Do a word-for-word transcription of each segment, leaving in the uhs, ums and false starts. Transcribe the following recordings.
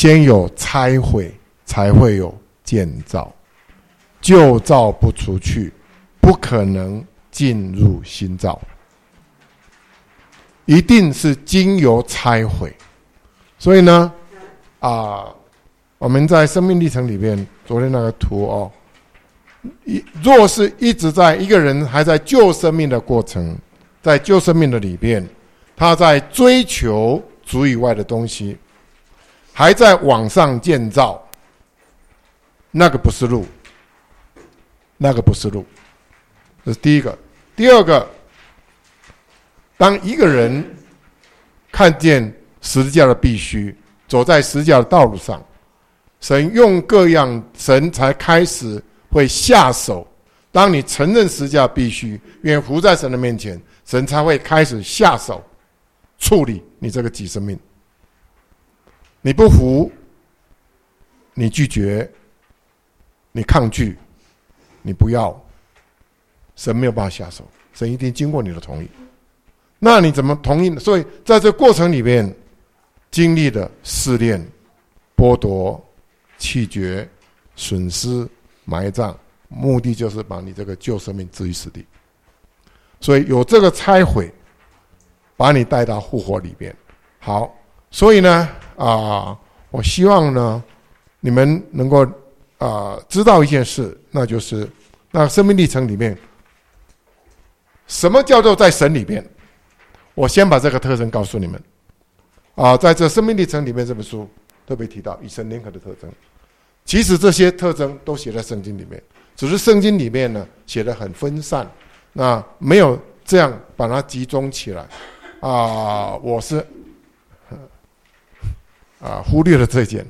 先有拆毁，才会有建造。旧造不除去，不可能进入新造，一定是经由拆毁。所以呢，啊，我们在生命历程里面，昨天那个图哦，若是一直在一个人还在旧生命的过程，在旧生命的里面，他在追求主以外的东西，还在往上建造，那个不是路，那个不是路，这是第一个。第二个，当一个人看见十字架的必须，走在十字架的道路上，神用各样，神才开始会下手。当你承认十字架必须，愿意服在神的面前，神才会开始下手处理你这个己生命。你不服，你拒绝，你抗拒，你不要，神没有办法下手，神一定经过你的同意。那你怎么同意呢？所以在这过程里面经历了试炼、剥夺、弃绝、损失、埋葬，目的就是把你这个旧生命置于死地。所以有这个拆毁，把你带到复活里面。好，所以呢，啊、呃，我希望呢，你们能够啊、呃、知道一件事，那就是那生命历程里面，什么叫做在神里面？我先把这个特征告诉你们。啊，在这生命历程里面这本书特别提到以神联合的特征。其实这些特征都写在圣经里面，只是圣经里面呢写得很分散，那没有这样把它集中起来。啊，我是啊忽略了这一点。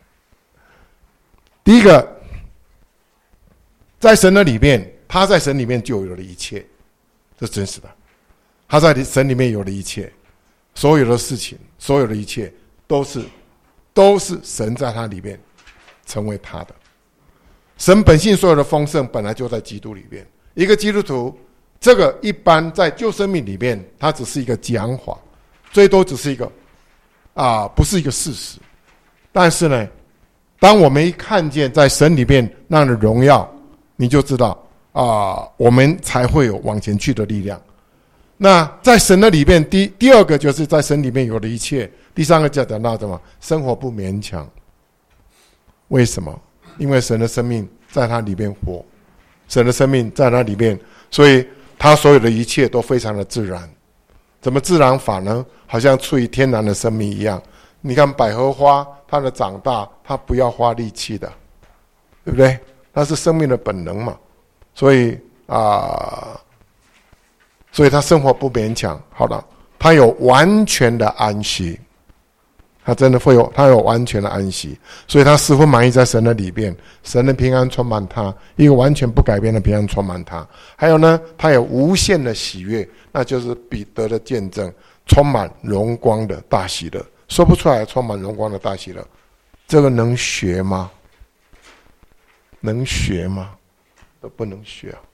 第一个，在神的里面，他在神里面就有了一切，这是真实的。他在神里面有了一切，所有的事情，所有的一切都是都是神在他里面成为他的。神本性所有的丰盛本来就在基督里面。一个基督徒，这个一般在旧生命里面，它只是一个讲法，最多只是一个啊，不是一个事实。但是呢，当我们一看见在神里面那样的荣耀，你就知道啊，我们才会有往前去的力量。那在神的里面，第第二个就是在神里面有了一切。第三个讲到什么？生活不勉强。为什么？因为神的生命在他里面活，神的生命在他里面，所以他所有的一切都非常的自然。怎么自然法呢？好像出于天然的生命一样。你看百合花，它的长大，它不要花力气的，对不对？它是生命的本能嘛。所以啊。呃所以他生活不勉强，好了，他有完全的安息，他真的会有，他有完全的安息，所以他十分满意在神的里面，神的平安充满他，一个完全不改变的平安充满他。还有呢，他有无限的喜悦，那就是彼得的见证，充满荣光的大喜乐，说不出来，充满荣光的大喜乐，这个能学吗？能学吗？都不能学啊。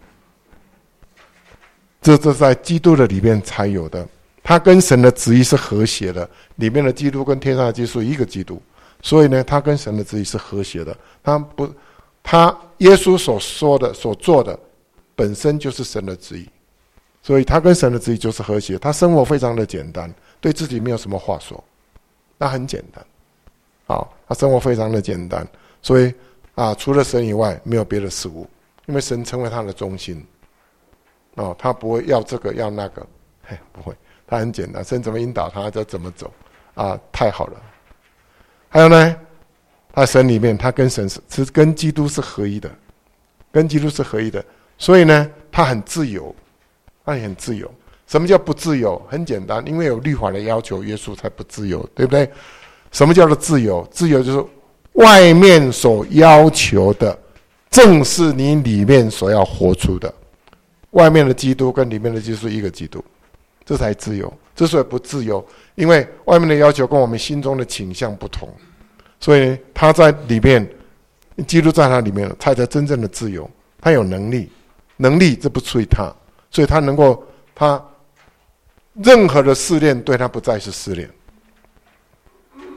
这这在基督的里面才有的，他跟神的旨意是和谐的，里面的基督跟天上的基督是一个基督，所以呢，他跟神的旨意是和谐的。他不，他耶稣所说的、所做的，本身就是神的旨意，所以他跟神的旨意就是和谐。他生活非常的简单，对自己没有什么话说，那很简单。好，他生活非常的简单，所以啊，除了神以外，没有别的事物，因为神成为他的中心。哦，他不会要这个要那个，嘿，不会，他很简单，神怎么引导他就怎么走，啊，太好了。还有呢，他神里面，他跟神是是跟基督是合一的，跟基督是合一的，所以呢，他很自由，他很自由。什么叫不自由？很简单，因为有律法的要求，耶稣才不自由，对不对？什么叫做自由？自由就是外面所要求的，正是你里面所要活出的。外面的基督跟里面的基督是一个基督，这才自由。之所以不自由，因为外面的要求跟我们心中的倾向不同，所以他在里面，基督在他里面，他才真正的自由。他有能力，能力这不出于他，所以他能够，他任何的试炼对他不再是试炼，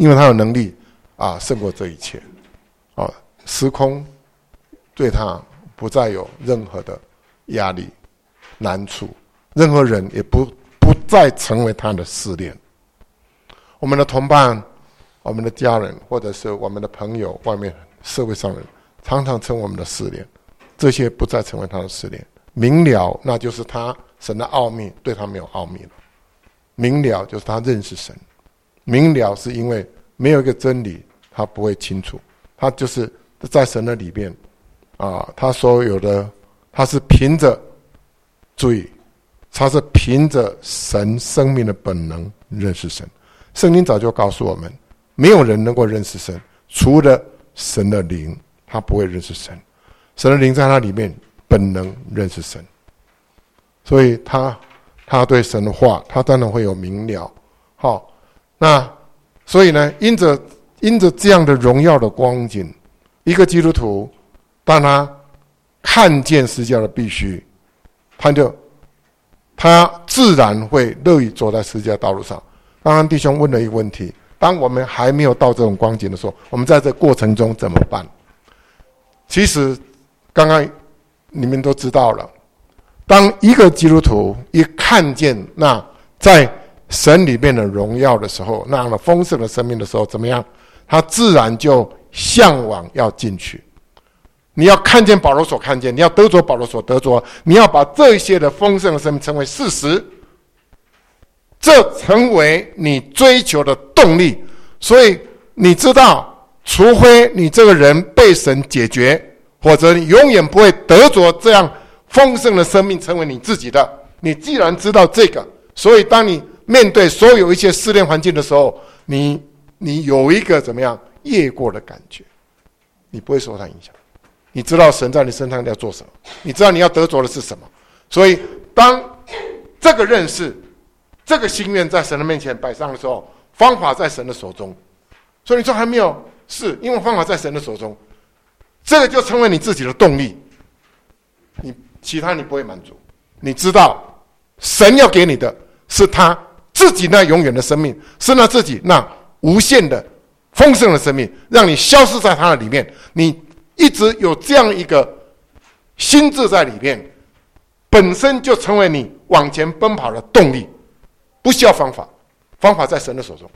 因为他有能力啊胜过这一切。啊，时空对他不再有任何的压力、难处，任何人也不不再成为他的试炼。我们的同伴、我们的家人，或者是我们的朋友、外面社会上人，常常成为我们的试炼，这些不再成为他的试炼。明了，那就是他神的奥秘对他没有奥秘了。明了就是他认识神，明了是因为没有一个真理他不会清楚，他就是在神的里面啊，他所有的他是凭着注意，他是凭着神生命的本能认识神。圣经早就告诉我们，没有人能够认识神，除了神的灵，他不会认识神。神的灵在他里面本能认识神，所以他他对神的话，他当然会有明了。好，那所以呢，因着因着这样的荣耀的光景，一个基督徒当他看见十字架的必须，他就他自然会乐意走在十字架道路上。刚刚弟兄问了一个问题，当我们还没有到这种光景的时候，我们在这过程中怎么办？其实刚刚你们都知道了，当一个基督徒一看见那在神里面的荣耀的时候，那样的丰盛的生命的时候，怎么样？他自然就向往要进去。你要看见保罗所看见，你要得着保罗所得着，你要把这些的丰盛的生命成为事实，这成为你追求的动力。所以你知道，除非你这个人被神解决，或者你永远不会得着这样丰盛的生命成为你自己的。你既然知道这个，所以当你面对所有一些试炼环境的时候，你你有一个怎么样越过的感觉，你不会受它影响。你知道神在你身上要做什么，你知道你要得着的是什么。所以当这个认识、这个心愿在神的面前摆上的时候，方法在神的手中。所以你说还没有，是因为方法在神的手中，这个就成为你自己的动力。你其他你不会满足，你知道神要给你的是他自己那永远的生命，是他自己那无限的丰盛的生命，让你消失在他的里面。你一直有这样一个心智在里面，本身就成为你往前奔跑的动力，不需要方法，方法在神的手中。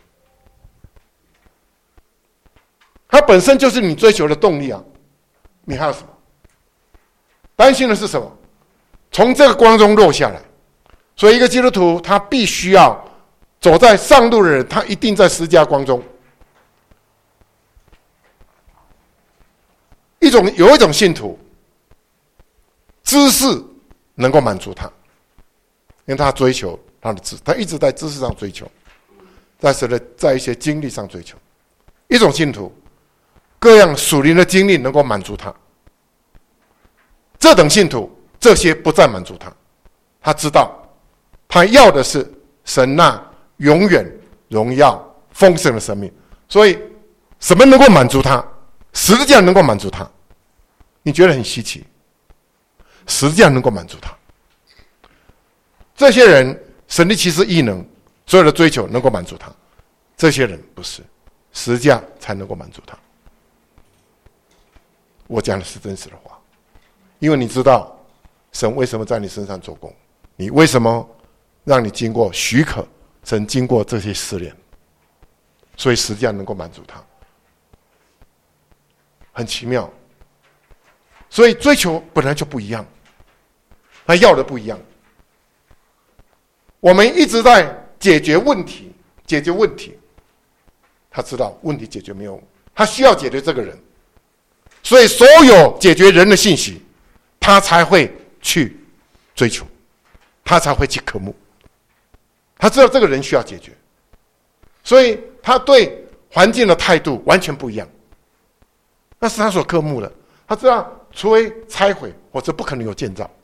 它本身就是你追求的动力啊！你还有什么担心的是什么？从这个光中落下来。所以一个基督徒他必须要走在上路的人，他一定在十字架光中。一种有一种信徒，知识能够满足他，因为他追求他的知，他一直在知识上追求，在神的在一些经历上追求。一种信徒，各样属灵的经历能够满足他。这等信徒，这些不再满足他，他知道他要的是神那永远荣耀丰盛的生命。所以什么能够满足他？十字架能够满足他。你觉得很稀奇，十字架能够满足他。这些人神力奇事异能所有的追求能够满足他，这些人不是，十字架才能够满足他。我讲的是真实的话，因为你知道神为什么在你身上做工，你为什么让你经过许可，神经过这些试炼，所以十字架能够满足他，很奇妙。所以追求本来就不一样，他要的不一样。我们一直在解决问题，解决问题，他知道问题解决没有，他需要解决这个人，所以所有解决人的信息，他才会去追求，他才会去渴慕。他知道这个人需要解决，所以他对环境的态度完全不一样，那是他所渴慕的。他知道除非拆毁，或者不可能有建造，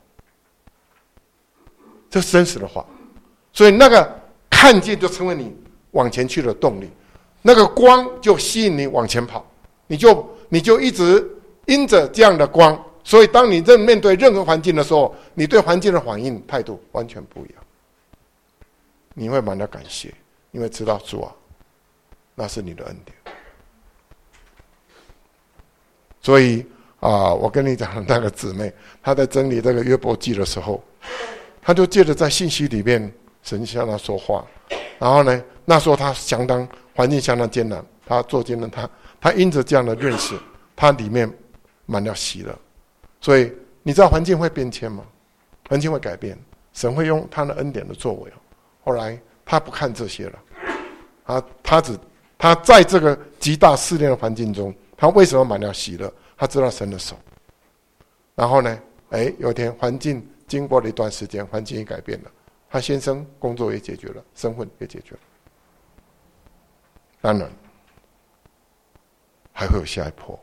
这是真实的话。所以那个看见就成为你往前去的动力，那个光就吸引你往前跑，你就你就一直因着这样的光。所以当你正面对任何环境的时候，你对环境的反应态度完全不一样。你会满了感谢，因为知道主啊， 那是你的恩典。所以啊、呃，我跟你讲的那个姊妹，她在整理这个约伯记的时候，她就借着在信息里面神向她说话，然后呢，那时候她相当环境相当艰难，她做见证，她她因着这样的认识，她里面满了喜乐。所以你知道环境会变迁吗？环境会改变，神会用他的恩典的作为。后来他不看这些了，他他只他在这个极大试炼的环境中，他为什么满了喜乐？他知道神的手。然后呢，哎，有一天环境经过了一段时间，环境也改变了，他先生工作也解决了，身份也解决了。当然，还会有下一波，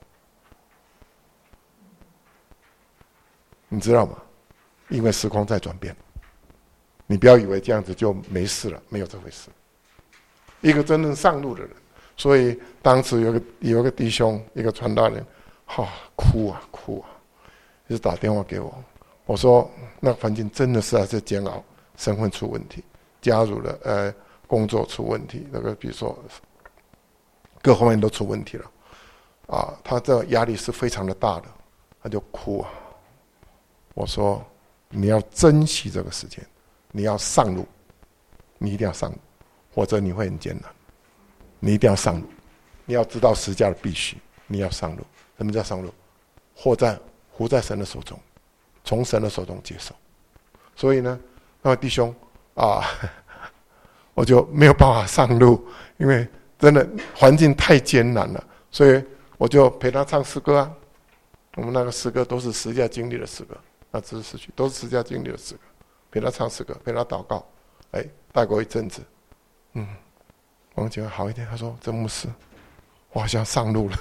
你知道吗？因为时空在转变，你不要以为这样子就没事了，没有这回事。一个真正上路的人，所以当时有个有一个弟兄，一个传道人，哈、哦，哭啊哭啊，一直打电话给我。我说那环境真的是还是煎熬，身份出问题，加入了呃工作出问题，那个比如说各方面都出问题了，啊，他这压力是非常的大的，他就哭啊。我说你要珍惜这个时间，你要上路，你一定要上路，或者你会很艰难。你一定要上路，你要知道十架的必须，你要上路。什么叫上路？活在活在神的手中，从神的手中接受。所以呢，那位弟兄啊，我就没有办法上路，因为真的环境太艰难了，所以我就陪他唱诗歌啊。我们那个诗歌都是十架经历的诗歌。那只是失去，都是十架经历的诗歌，陪他唱诗歌，陪他祷告，哎，带过一阵子，嗯，王姐好一点，他说：“真牧师，我好像上路了。”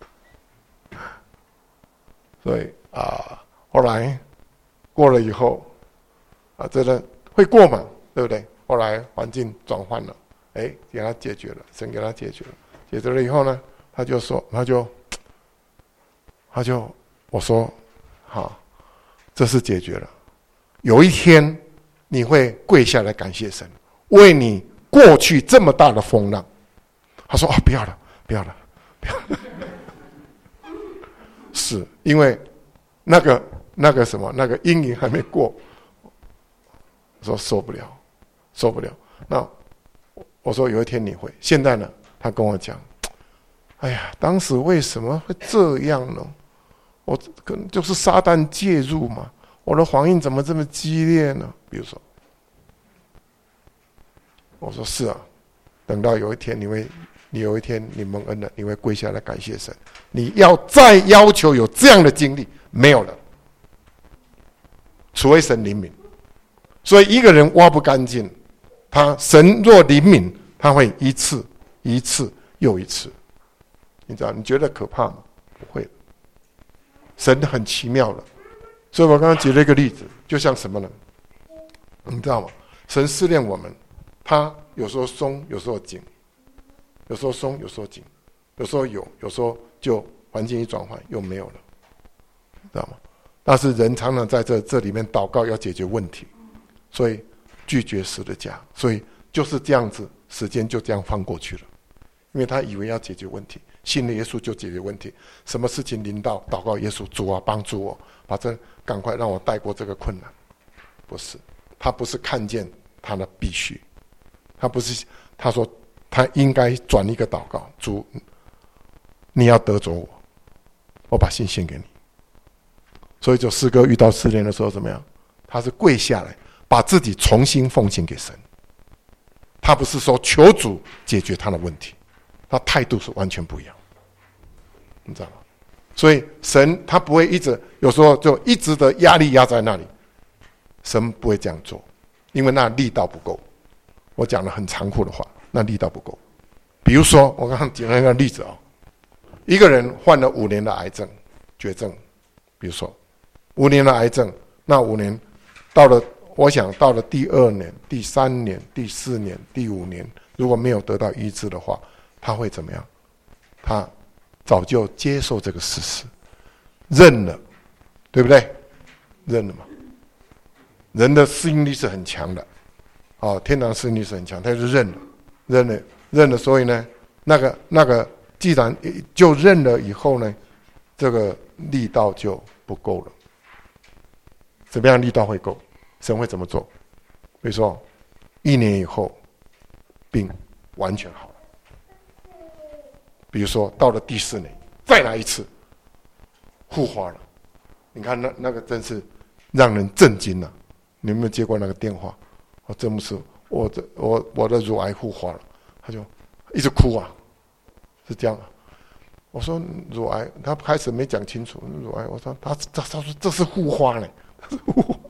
所以啊，后来过了以后，啊，这个会过嘛，对不对？后来环境转换了，哎，给他解决了，神给他解决了，解决了以后呢，他就说，他就，他就我说，好。这是解决了。有一天你会跪下来感谢神，为你过去这么大的风浪。他说：“哦，不要了，不要了，不要了。”是因为那个那个什么那个阴影还没过。我说受不了，受不了。那我说有一天你会。现在呢，他跟我讲：“哎呀，当时为什么会这样呢？我可能就是撒旦介入嘛，我的反应怎么这么激烈呢？”比如说，我说是啊，等到有一天你会，你有一天你蒙恩了，你会跪下来感谢神。你要再要求有这样的经历，没有了，除非神怜悯。所以一个人挖不干净，他神若怜悯，他会一次一次又一次。你知道？你觉得可怕吗？不会的。神很奇妙的，所以我刚刚举了一个例子，就像什么呢？你知道吗？神试炼我们，他有时候松，有时候紧，有时候松，有时候紧，有时候有，有时候就环境一转换又没有了，知道吗？但是人常常在这这里面祷告要解决问题，所以拒绝十字架，所以就是这样子，时间就这样放过去了，因为他以为要解决问题。信了耶稣就解决问题，什么事情临到祷告耶稣，主啊帮助我，把这赶快让我带过这个困难。不是，他不是看见他的必须，他不是他说他应该转一个祷告，主你要得着我，我把心献给你。所以就诗歌遇到试炼的时候怎么样？他是跪下来把自己重新奉献给神，他不是说求主解决他的问题，他态度是完全不一样，你知道吗？所以神他不会一直，有时候就一直的压力压在那里，神不会这样做，因为那力道不够。我讲了很残酷的话，那力道不够。比如说我刚刚举了一个例子啊、哦，一个人患了五年的癌症，绝症，比如说五年的癌症，那五年到了，我想到了第二年、第三年、第四年、第五年，如果没有得到医治的话，他会怎么样？他早就接受这个事实，认了，对不对？认了嘛。人的适应力是很强的，哦，天堂适应力是很强，他就认了，认了，认了。所以呢， 那个那个既然就认了以后呢，这个力道就不够了。怎么样力道会够？神会怎么做？比如说一年以后病完全好了，比如说到了第四年再来一次复发了，你看那那个真是让人震惊了、啊。你有没有接过那个电话？我真不是我的我我的乳癌复发了，他就一直哭啊，是这样啊。我说乳癌，他开始没讲清楚乳癌，我说他他他说这是复发呢，他是复发，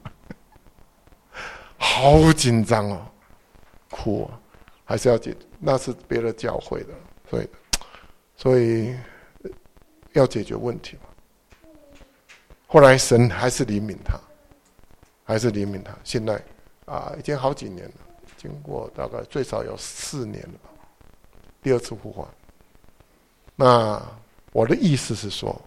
好紧张哦，哭啊，还是要解，那是别的教会的，所以所以要解决问题嘛。后来神还是怜悯他，还是怜悯他。现在啊，已经好几年了，经过大概最少有四年了吧，第二次复发。那我的意思是说，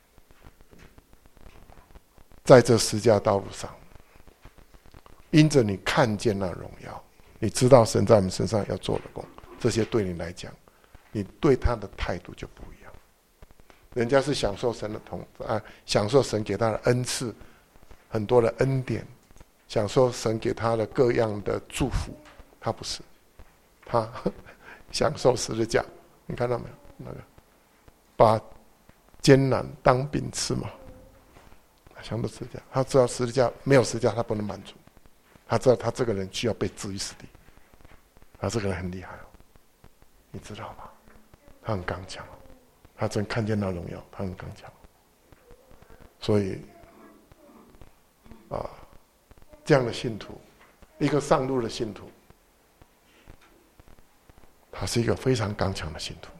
在这十架道路上，因着你看见那荣耀，你知道神在我们身上要做的工，这些对你来讲，你对他的态度就不一样。人家是享受神的同啊，享受神给他的恩赐，很多的恩典，享受神给他的各样的祝福。他不是，他享受十字架。你看到没有？那个把艰难当饼吃嘛，享受十字架。他知道十字架没有十字架他不能满足，他知道他这个人需要被置于死地。他这个人很厉害哦，你知道吧？他很刚强。他真看见那荣耀，他很刚强，所以啊，这样的信徒，一个上路的信徒，他是一个非常刚强的信徒，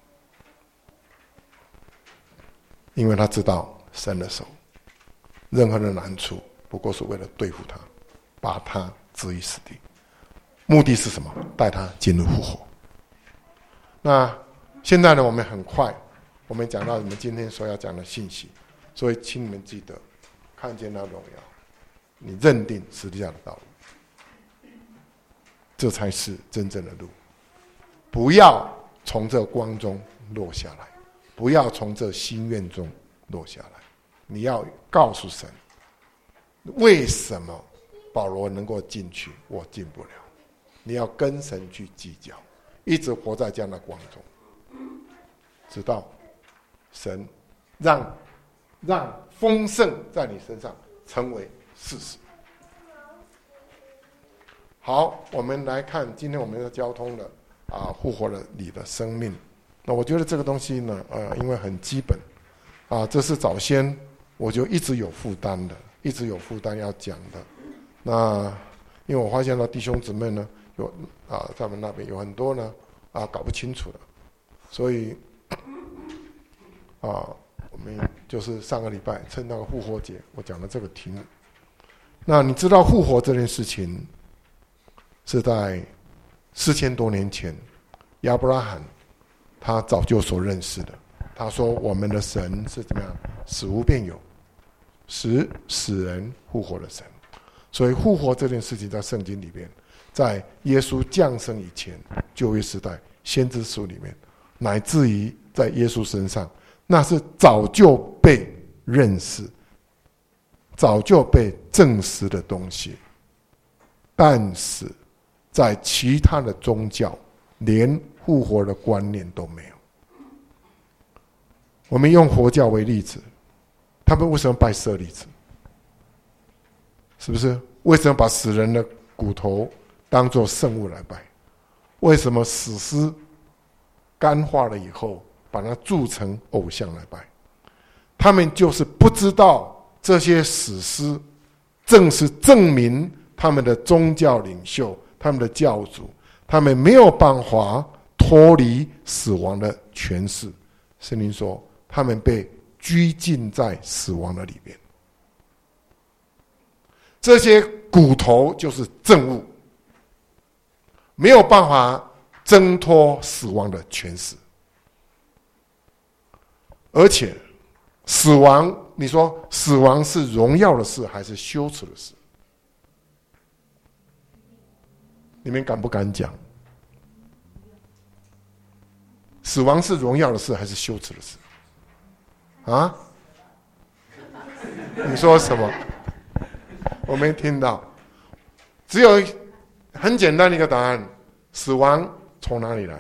因为他知道神的手，任何的难处不过是为了对付他，把他置于死地，目的是什么？带他进入复活。那现在呢，我们很快。我们讲到我们今天所要讲的信息，所以请你们记得，看见那荣耀，你认定十字架的道路，这才是真正的路。不要从这光中落下来，不要从这心愿中落下来。你要告诉神，为什么保罗能够进去，我进不了？你要跟神去计较，一直活在这样的光中，直到神让让丰盛在你身上成为事实。好，我们来看今天我们要交通的啊，复活了你的生命。那我觉得这个东西呢，呃，因为很基本啊，这是早先我就一直有负担的，一直有负担要讲的。那因为我发现到弟兄姊妹呢，有啊，他们那边有很多呢啊搞不清楚的，所以。啊，我们就是上个礼拜趁那个复活节，我讲了这个题目。那你知道复活这件事情是在四千多年前，亚伯拉罕他早就所认识的。他说我们的神是怎么样，死无变有，使死人复活的神。所以复活这件事情在圣经里面，在耶稣降生以前，旧约时代先知书里面，乃至于在耶稣身上，那是早就被认识、早就被证实的东西，但是在其他的宗教，连复活的观念都没有。我们用佛教为例子，他们为什么拜舍利子？是不是？为什么把死人的骨头当作圣物来拜？为什么死尸干化了以后把它铸成偶像来拜？他们就是不知道这些死尸正是证明他们的宗教领袖、他们的教主，他们没有办法脱离死亡的权势。圣经说他们被拘禁在死亡的里面，这些骨头就是证物，没有办法挣脱死亡的权势。而且死亡，你说死亡是荣耀的事还是羞耻的事？你们敢不敢讲？ 死亡是荣耀的事还是羞耻的事？啊？你说什么？我没听到。只有很简单的一个答案：死亡从哪里来？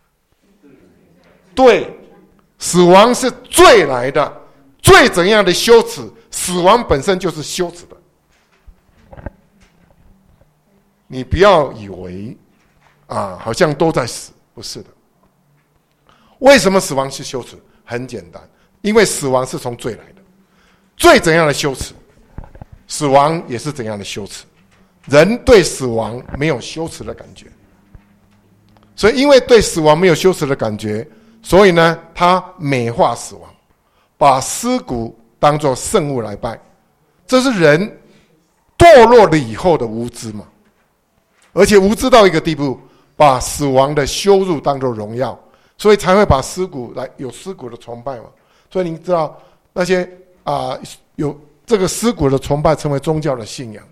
对，死亡是罪来的。罪怎样的羞耻，死亡本身就是羞耻的。你不要以为啊，好像都在死，不是的。为什么死亡是羞耻？很简单，因为死亡是从罪来的。罪怎样的羞耻，死亡也是怎样的羞耻。人对死亡没有羞耻的感觉，所以因为对死亡没有羞耻的感觉，所以呢，他美化死亡，把尸骨当作圣物来拜。这是人堕落了以后的无知嘛，而且无知到一个地步，把死亡的羞辱当作荣耀，所以才会把尸骨来有尸骨的崇拜嘛。所以你知道那些啊、呃、有这个尸骨的崇拜成为宗教的信仰。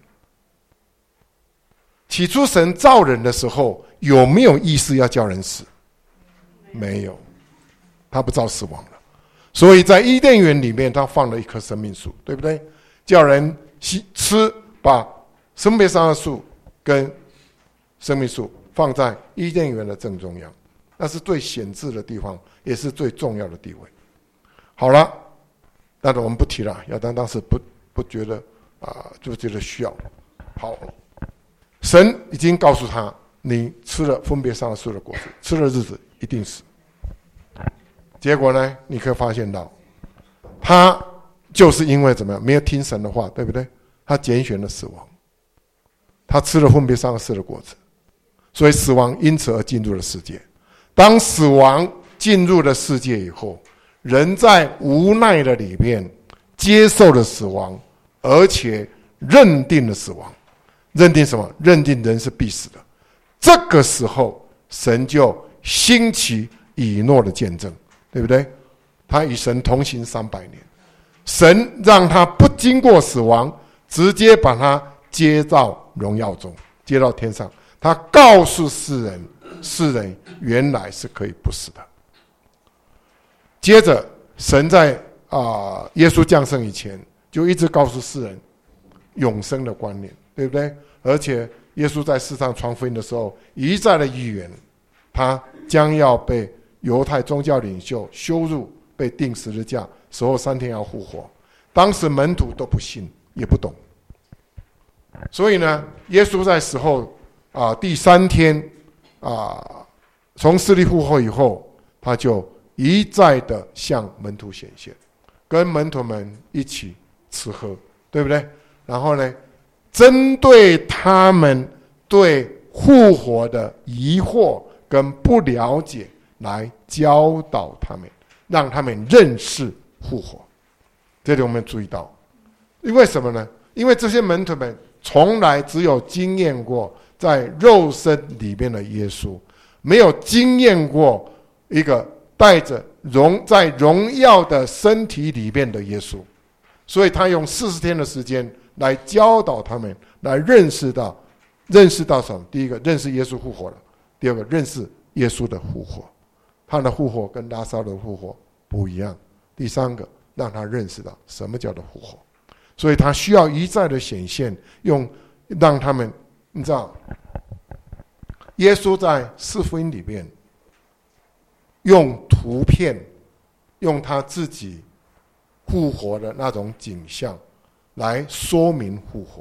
起初神造人的时候，有没有意思要叫人死？没有，他不造死亡了。所以在伊甸园里面，他放了一棵生命树，对不对？叫人吃，把生别善恶树跟生命树放在伊甸园的正中央，那是最显著的地方，也是最重要的地位。好了，但是我们不提了，亚当当时不不觉得啊、呃，就觉得需要。好，神已经告诉他，你吃了分别善恶树的果子，吃了日子一定死。结果呢，你可以发现到，他就是因为怎么样，没有听神的话，对不对？他拣选了死亡，他吃了分别善恶树的果子，所以死亡因此而进入了世界。当死亡进入了世界以后，人在无奈的里面接受了死亡，而且认定了死亡。认定什么？认定人是必死的。这个时候，神就兴起以诺的见证，对不对？他与神同行三百年，神让他不经过死亡，直接把他接到荣耀中，接到天上。他告诉世人，世人原来是可以不死的。接着，神在啊、呃、耶稣降生以前，就一直告诉世人永生的观念，对不对？而且耶稣在世上传福音的时候，一再的预言，他将要被犹太宗教领袖羞辱，被钉十字架，死后三天要复活。当时门徒都不信，也不懂。所以呢，耶稣在死后啊、呃、第三天啊、呃，从死里复活以后，他就一再的向门徒显现，跟门徒们一起吃喝，对不对？然后呢，针对他们对复活的疑惑跟不了解，来教导他们，让他们认识复活。这里我们注意到，因为什么呢？因为这些门徒们从来只有经验过在肉身里面的耶稣，没有经验过一个带着荣在荣耀的身体里面的耶稣，所以他用四十天的时间来教导他们，来认识到认识到什么？第一个，认识耶稣复活了；第二个，认识耶稣的复活，他的复活跟拉撒路的复活不一样；第三个，让他认识到什么叫做复活。所以他需要一再的显现，用让他们，你知道，耶稣在四福音里面用图片，用他自己复活的那种景象来说明复活，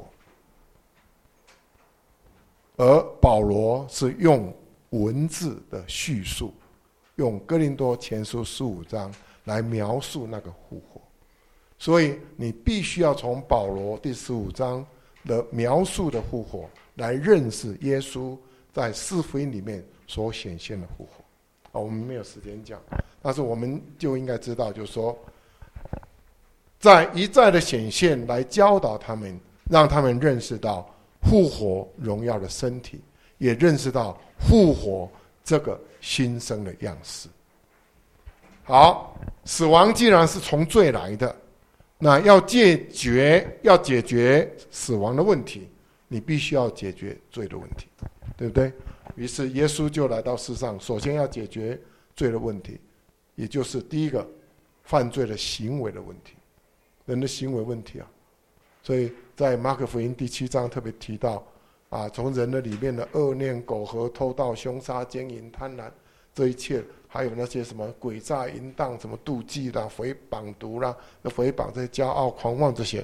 而保罗是用文字的叙述，用哥林多前书十五章来描述那个复活。所以你必须要从保罗第十五章的描述的复活来认识耶稣在四福音里面所显现的复活。好，我们没有时间讲，但是我们就应该知道，就是说在一再的显现来教导他们，让他们认识到复活荣耀的身体，也认识到复活这个新生的样式。好，死亡既然是从罪来的，那要解决要解决死亡的问题，你必须要解决罪的问题，对不对？于是耶稣就来到世上，首先要解决罪的问题，也就是第一个犯罪的行为的问题，人的行为问题啊。所以在马可福音第七章特别提到啊，从人的里面的恶念、苟合、偷盗、凶杀、奸淫、贪婪，这一切，还有那些什么诡诈、淫荡、什么妒忌啦、诽谤、毒啦、诽谤这些骄傲、狂妄这些。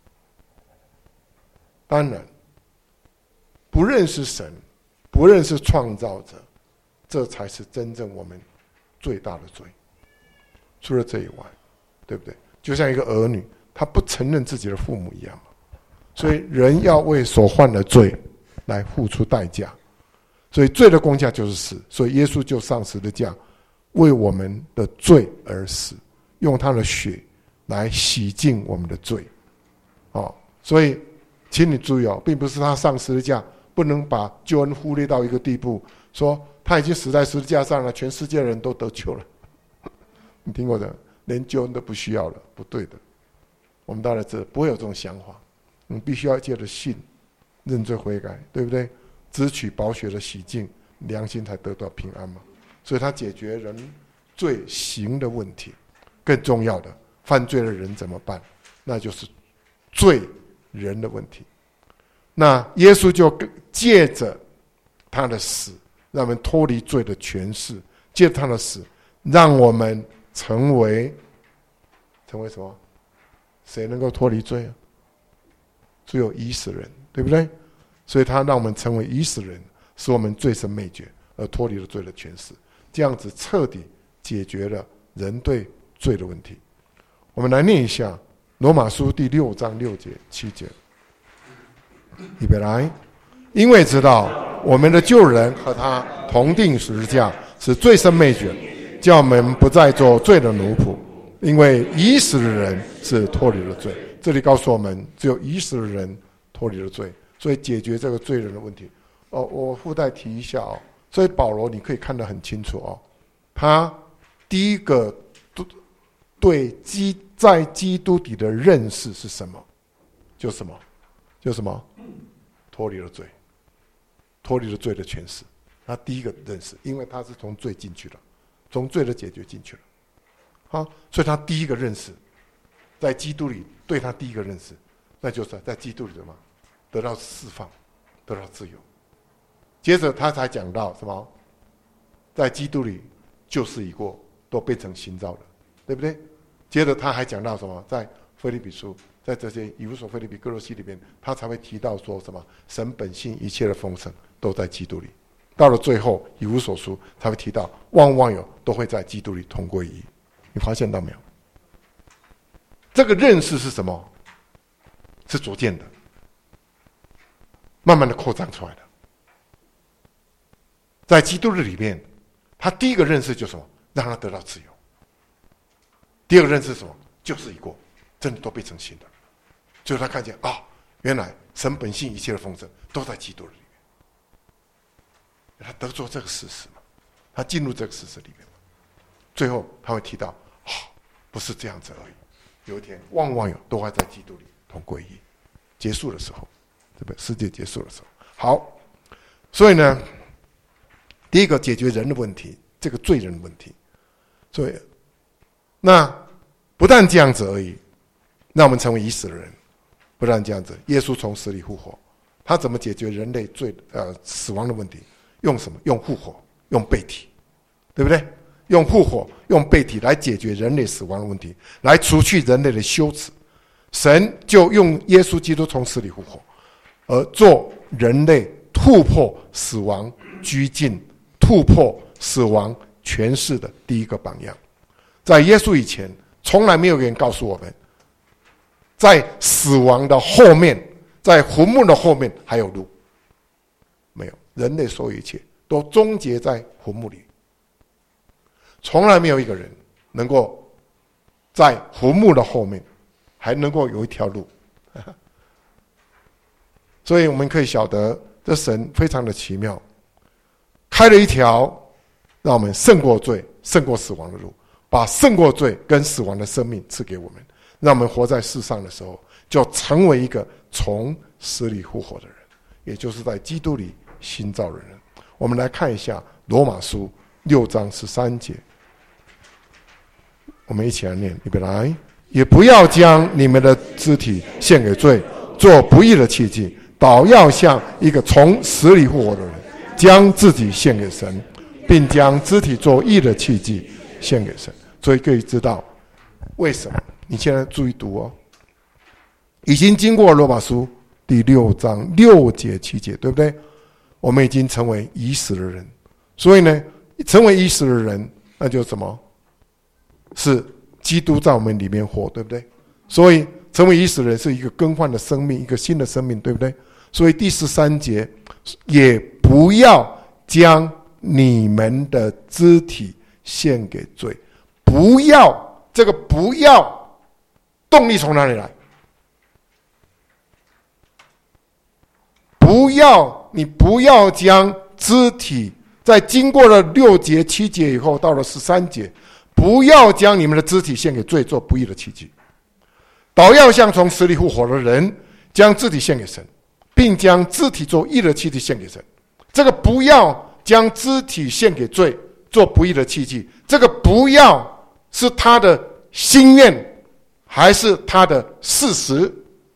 当然，不认识神，不认识创造者，这才是真正我们最大的罪。除了这以外，对不对？就像一个儿女，他不承认自己的父母一样嘛。所以人要为所犯的罪来付出代价。所以罪的工价就是死，所以耶稣就上十字架，为我们的罪而死，用他的血来洗净我们的罪。哦，所以请你注意哦，并不是他上十字架不能把救恩忽略到一个地步，说他已经死在十字架上了，全世界的人都得救了。你听过的，连救恩都不需要了，不对的。我们当然这不会有这种想法，你必须要借着信认罪悔改，对不对？支取宝血的洗净，良心才得到平安嘛。所以他解决人罪行的问题。更重要的，犯罪的人怎么办？那就是罪人的问题。那耶稣就借着他的死，让我们脱离罪的权势；借着他的死，让我们成为成为什么？谁能够脱离罪啊？只有已死人，对不对？所以他让我们成为已死人，使我们罪神灭绝，而脱离了罪的权势。这样子彻底解决了人对罪的问题。我们来念一下罗马书第六章六节七节。预备来，因为知道我们的救人和他同定十字架，使罪身灭绝，叫我们不再做罪的奴仆。因为已死的人是脱离了罪。这里告诉我们，只有已死的人脱离了罪。所以解决这个罪人的问题。哦，我附带提一下哦。所以保罗你可以看得很清楚哦，他第一个对基在基督里的认识是什么？就什么？就什么？脱离了罪，脱离了罪的权势。他第一个认识，因为他是从罪进去了，从罪的解决进去了。好，所以他第一个认识，在基督里对他第一个认识，那就是在基督里什么？得到释放，得到自由。接着他才讲到什么？在基督里旧事已过，都变成新造了，对不对？接着他还讲到什么？在腓立比书，在这些以弗所、腓立比、哥罗西里面，他才会提到说什么？神本性一切的丰盛都在基督里。到了最后，以弗所书才会提到万万有都会在基督里同归于一。你发现到没有？这个认识是什么？是逐渐的，慢慢的扩张出来的。在基督的里面，他第一个认识就是什么？让他得到自由。第二个认识是什么？旧事已过，真的都变成新的。最后他看见啊，原来神本性一切的丰盛都在基督里面。他得着这个事实嘛，他进入这个事实里面嘛。最后他会提到，啊，不是这样子而已。有一天，万万有都会在基督里同归于一。结束的时候，对不对？世界结束的时候，好。所以呢，第一个解决人的问题，这个罪人的问题。所以，那不但这样子而已，让我们成为已死的人。不但这样子，耶稣从死里复活，他怎么解决人类罪呃死亡的问题？用什么？用复活，用被体，对不对？用复活，用被体来解决人类死亡的问题，来除去人类的羞耻。神就用耶稣基督从死里复活，而做人类突破死亡拘禁、突破死亡权势的第一个榜样。在耶稣以前，从来没有人告诉我们，在死亡的后面，在坟墓的后面还有路。没有，人类所有一切都终结在坟墓里。从来没有一个人能够在坟墓的后面还能够有一条路。所以我们可以晓得，这神非常的奇妙，开了一条让我们胜过罪、胜过死亡的路，把胜过罪跟死亡的生命赐给我们，让我们活在世上的时候，就成为一个从死里复活的人，也就是在基督里新造的人。我们来看一下罗马书六章十三节，我们一起来念，预备来。也不要将你们的肢体献给罪，做不义的器具，倒要像一个从死里复活的人，将自己献给神，并将肢体做义的器具献给神。所以可以知道为什么。你现在注意读哦，已经经过罗马书第六章六节七节，对不对？我们已经成为已死的人，所以呢，成为已死的人，那就什么？是基督在我们里面活，对不对？所以成为已死的人是一个更换的生命，一个新的生命，对不对？所以第十三节，也不要将你们的肢体献给罪。不要，这个不要，动力从哪里来？不要，你不要将肢体，在经过了六节七节以后，到了十三节，不要将你们的肢体献给罪，做不义的器具，倒要像从死里复活的人，将肢体献给神，并将肢体做义的器具献给神。这个不要将肢体献给罪，做不义的器具，这个不要是他的心愿，还是他的事实？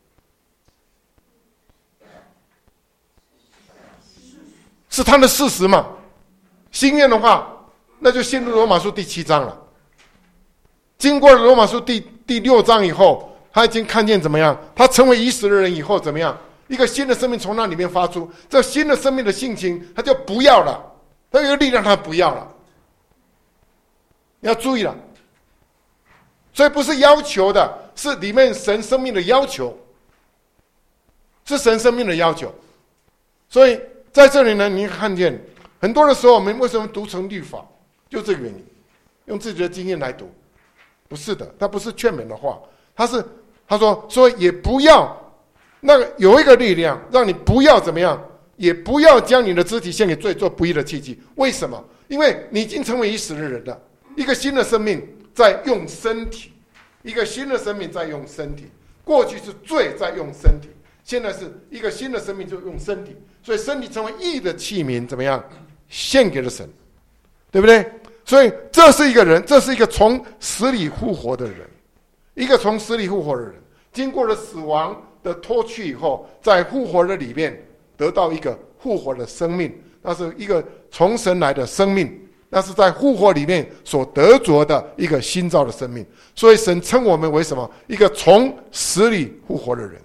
是他的事实嘛？心愿的话，那就陷入罗马书第七章了。经过了罗马书第第六章以后，他已经看见怎么样？他成为已死的人以后怎么样？一个新的生命从那里面发出，这新的生命的性情，他就不要了。他有力量，他不要了。你要注意了，所以不是要求的，是里面神生命的要求，是神生命的要求。所以在这里呢，你看见很多的时候，我们为什么读成律法，就这个原因，用自己的经验来读，不是的，他不是劝勉的话，他是他说，所以也不要那个有一个力量，让你不要怎么样，也不要将你的肢体献给罪，做不义的器具。为什么？因为你已经成为已死的人了，一个新的生命在用身体，一个新的生命在用身体。过去是罪在用身体，现在是一个新的生命就用身体，所以身体成为义的器皿，怎么样？献给了神，对不对？所以这是一个人，这是一个从死里复活的人，一个从死里复活的人，经过了死亡的脱去以后，在复活的里面得到一个复活的生命，那是一个从神来的生命，那是在复活里面所得着的一个新造的生命。所以神称我们为什么？一个从死里复活的人。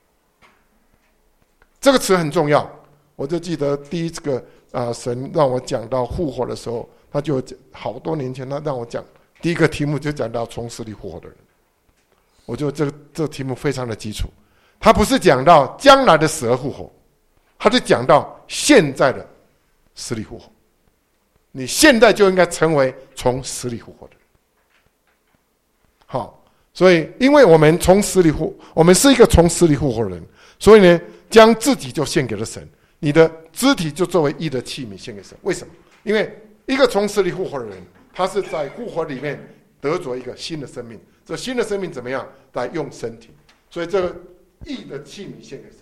这个词很重要，我就记得第一个啊、呃，神让我讲到复活的时候，他就好多年前他让我讲第一个题目就讲到从死里复活的人。我觉得这个这个题目非常的基础，他不是讲到将来的死而复活，他就讲到现在的死里复活。你现在就应该成为从死里复活的人。好，所以因为我们从死里复，我们是一个从死里复活的人，所以呢，将自己就献给了神，你的肢体就作为义的器皿献给神。为什么？因为一个从死里复活的人，他是在复活里面得着一个新的生命，这新的生命怎么样来用身体？所以这个义的器皿献给神。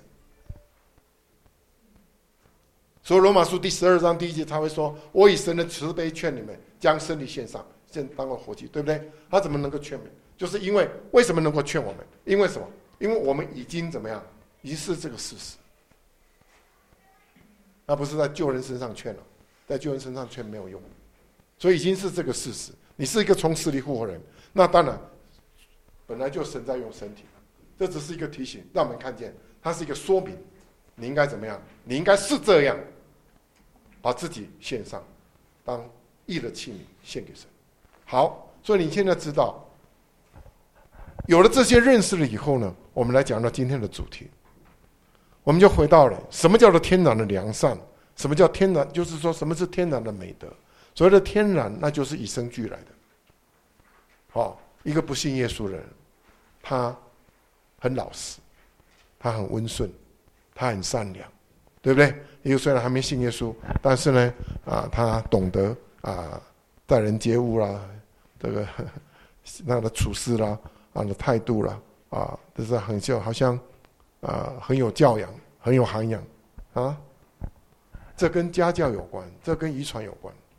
所以罗马书第十二章第一节他会说，我以神的慈悲劝你们将身体献上，献当作活祭，对不对？他怎么能够劝勉？就是因为为什么能够劝我们？因为什么？因为我们已经怎么样？已经是这个事实。那不是在旧人身上劝了，在旧人身上劝没有用，所以已经是这个事实。你是一个从死里复活人，那当然本来就神在用身体，这只是一个提醒，让我们看见它是一个说明，你应该怎么样？你应该是这样，把自己献上，当义的器皿献给神。好，所以你现在知道，有了这些认识了以后呢，我们来讲到今天的主题。我们就回到了什么叫做天然的良善，什么叫天然，就是说什么是天然的美德。所谓的天然，那就是与生俱来的。好，一个不信耶稣的人，他很老实，他很温顺，他很善良，对不对？一个虽然还没信耶稣，但是呢，啊，他懂得啊待人接物啦，这个那个处事啦，啊的态度啦，啊，这是很就好像。啊、呃，很有教养，很有涵养，啊，这跟家教有关，这跟遗传有关，对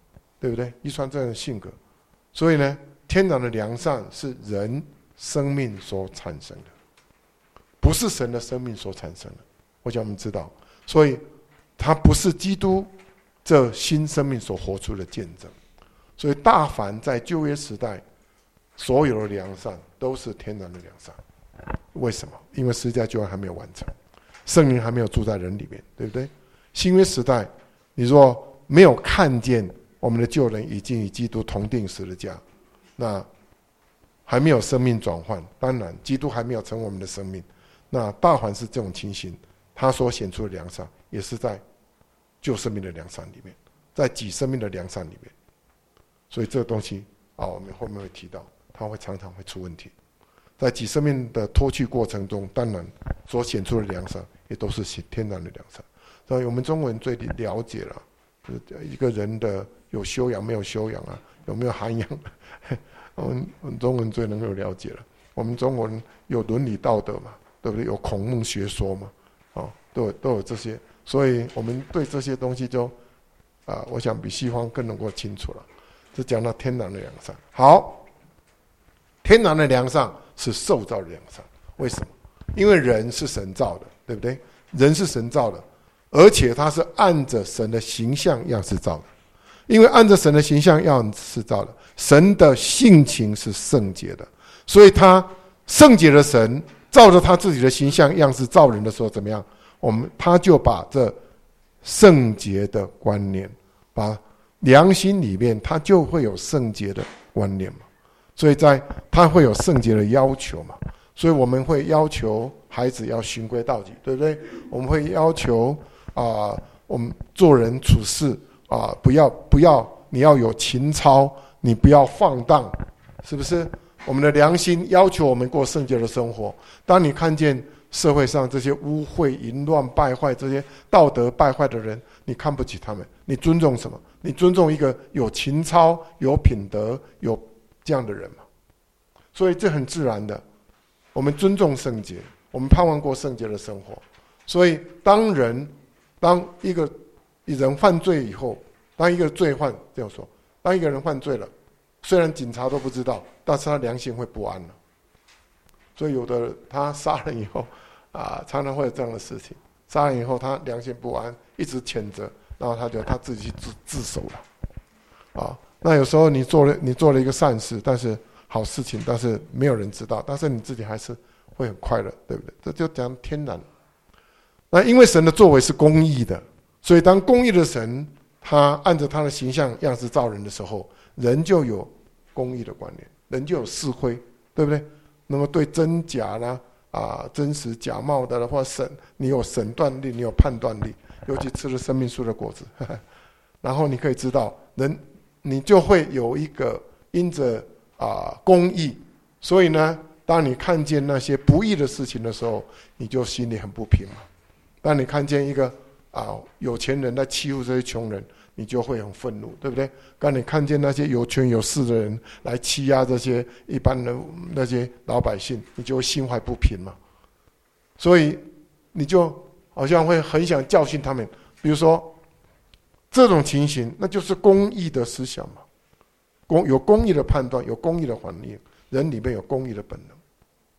对不对？遗传这样的性格，所以呢，天然的良善是人生命所产生的，不是神的生命所产生的。我想我们知道，所以它不是基督这新生命所活出的见证。所以大凡在旧约时代所有的良善都是天然的良善。为什么？因为十字架救恩还没有完成，圣灵还没有住在人里面，对不对？新约时代，你若没有看见我们的旧人已经与基督同定十字架，那还没有生命转换，当然基督还没有成为我们的生命，那大凡是这种情形，他所显出的良善也是在旧生命的良善里面，在己生命的良善里面。所以这个东西啊，我们后面会提到，它会常常会出问题。在己生命的脱去过程中，当然所显出的良善也都是天然的良善。所以我们中国人最了解了一个人的有修养没有修养啊，有没有涵养，我们我们中国人最能够了解了。我们中国人有伦理道德嘛，对不对？有孔孟学说嘛，哦，都有都有这些，所以我们对这些东西就啊、呃，我想比西方更能够清楚了。这讲到天然的良善。好，天然的良善是受造的良善，为什么？因为人是神造的，对不对？人是神造的，而且他是按着神的形象样式造的。因为按着神的形象样式造的，神的性情是圣洁的，所以他圣洁的神照着他自己的形象样式造人的时候，怎么样？我们他就把这圣洁的观念，把良心里面，他就会有圣洁的观念嘛。所以在他会有圣洁的要求嘛。所以我们会要求孩子要循规蹈矩，对不对？我们会要求啊、呃，我们做人处事啊、呃，不要不要，你要有情操，你不要放荡，是不是？我们的良心要求我们过圣洁的生活。当你看见社会上这些污秽、淫乱、败坏，这些道德败坏的人，你看不起他们，你尊重什么？你尊重一个有情操、有品德、有这样的人嘛？所以这很自然的，我们尊重圣洁，我们盼望过圣洁的生活。所以当人当一个人犯罪以后，当一个罪犯这样说，当一个人犯罪了，虽然警察都不知道，但是他良心会不安了。所以有的他杀人以后啊，常常会有这样的事情，杀人以后他良心不安，一直谴责，然后他就他自己去自自首了啊。那有时候你做了你做了一个善事，但是好事情，但是没有人知道，但是你自己还是会很快乐，对不对？这就讲天然。那因为神的作为是公义的，所以当公义的神他按照他的形象样式造人的时候，人就有公义的观念，人就有是非，对不对？那么对真假啦啊，真实假冒的的话，审你有审断力，你有判断力，尤其吃了生命树的果子，呵呵，然后你可以知道人，你就会有一个因着啊公义，所以呢，当你看见那些不义的事情的时候，你就心里很不平嘛。当你看见一个啊有钱人在欺负这些穷人，你就会很愤怒，对不对？当你看见那些有权有势的人来欺压这些一般的那些老百姓，你就会心怀不平嘛。所以你就好像会很想教训他们。比如说这种情形，那就是公义的思想嘛，公有公义的判断，有公义的反应，人里面有公义的本能。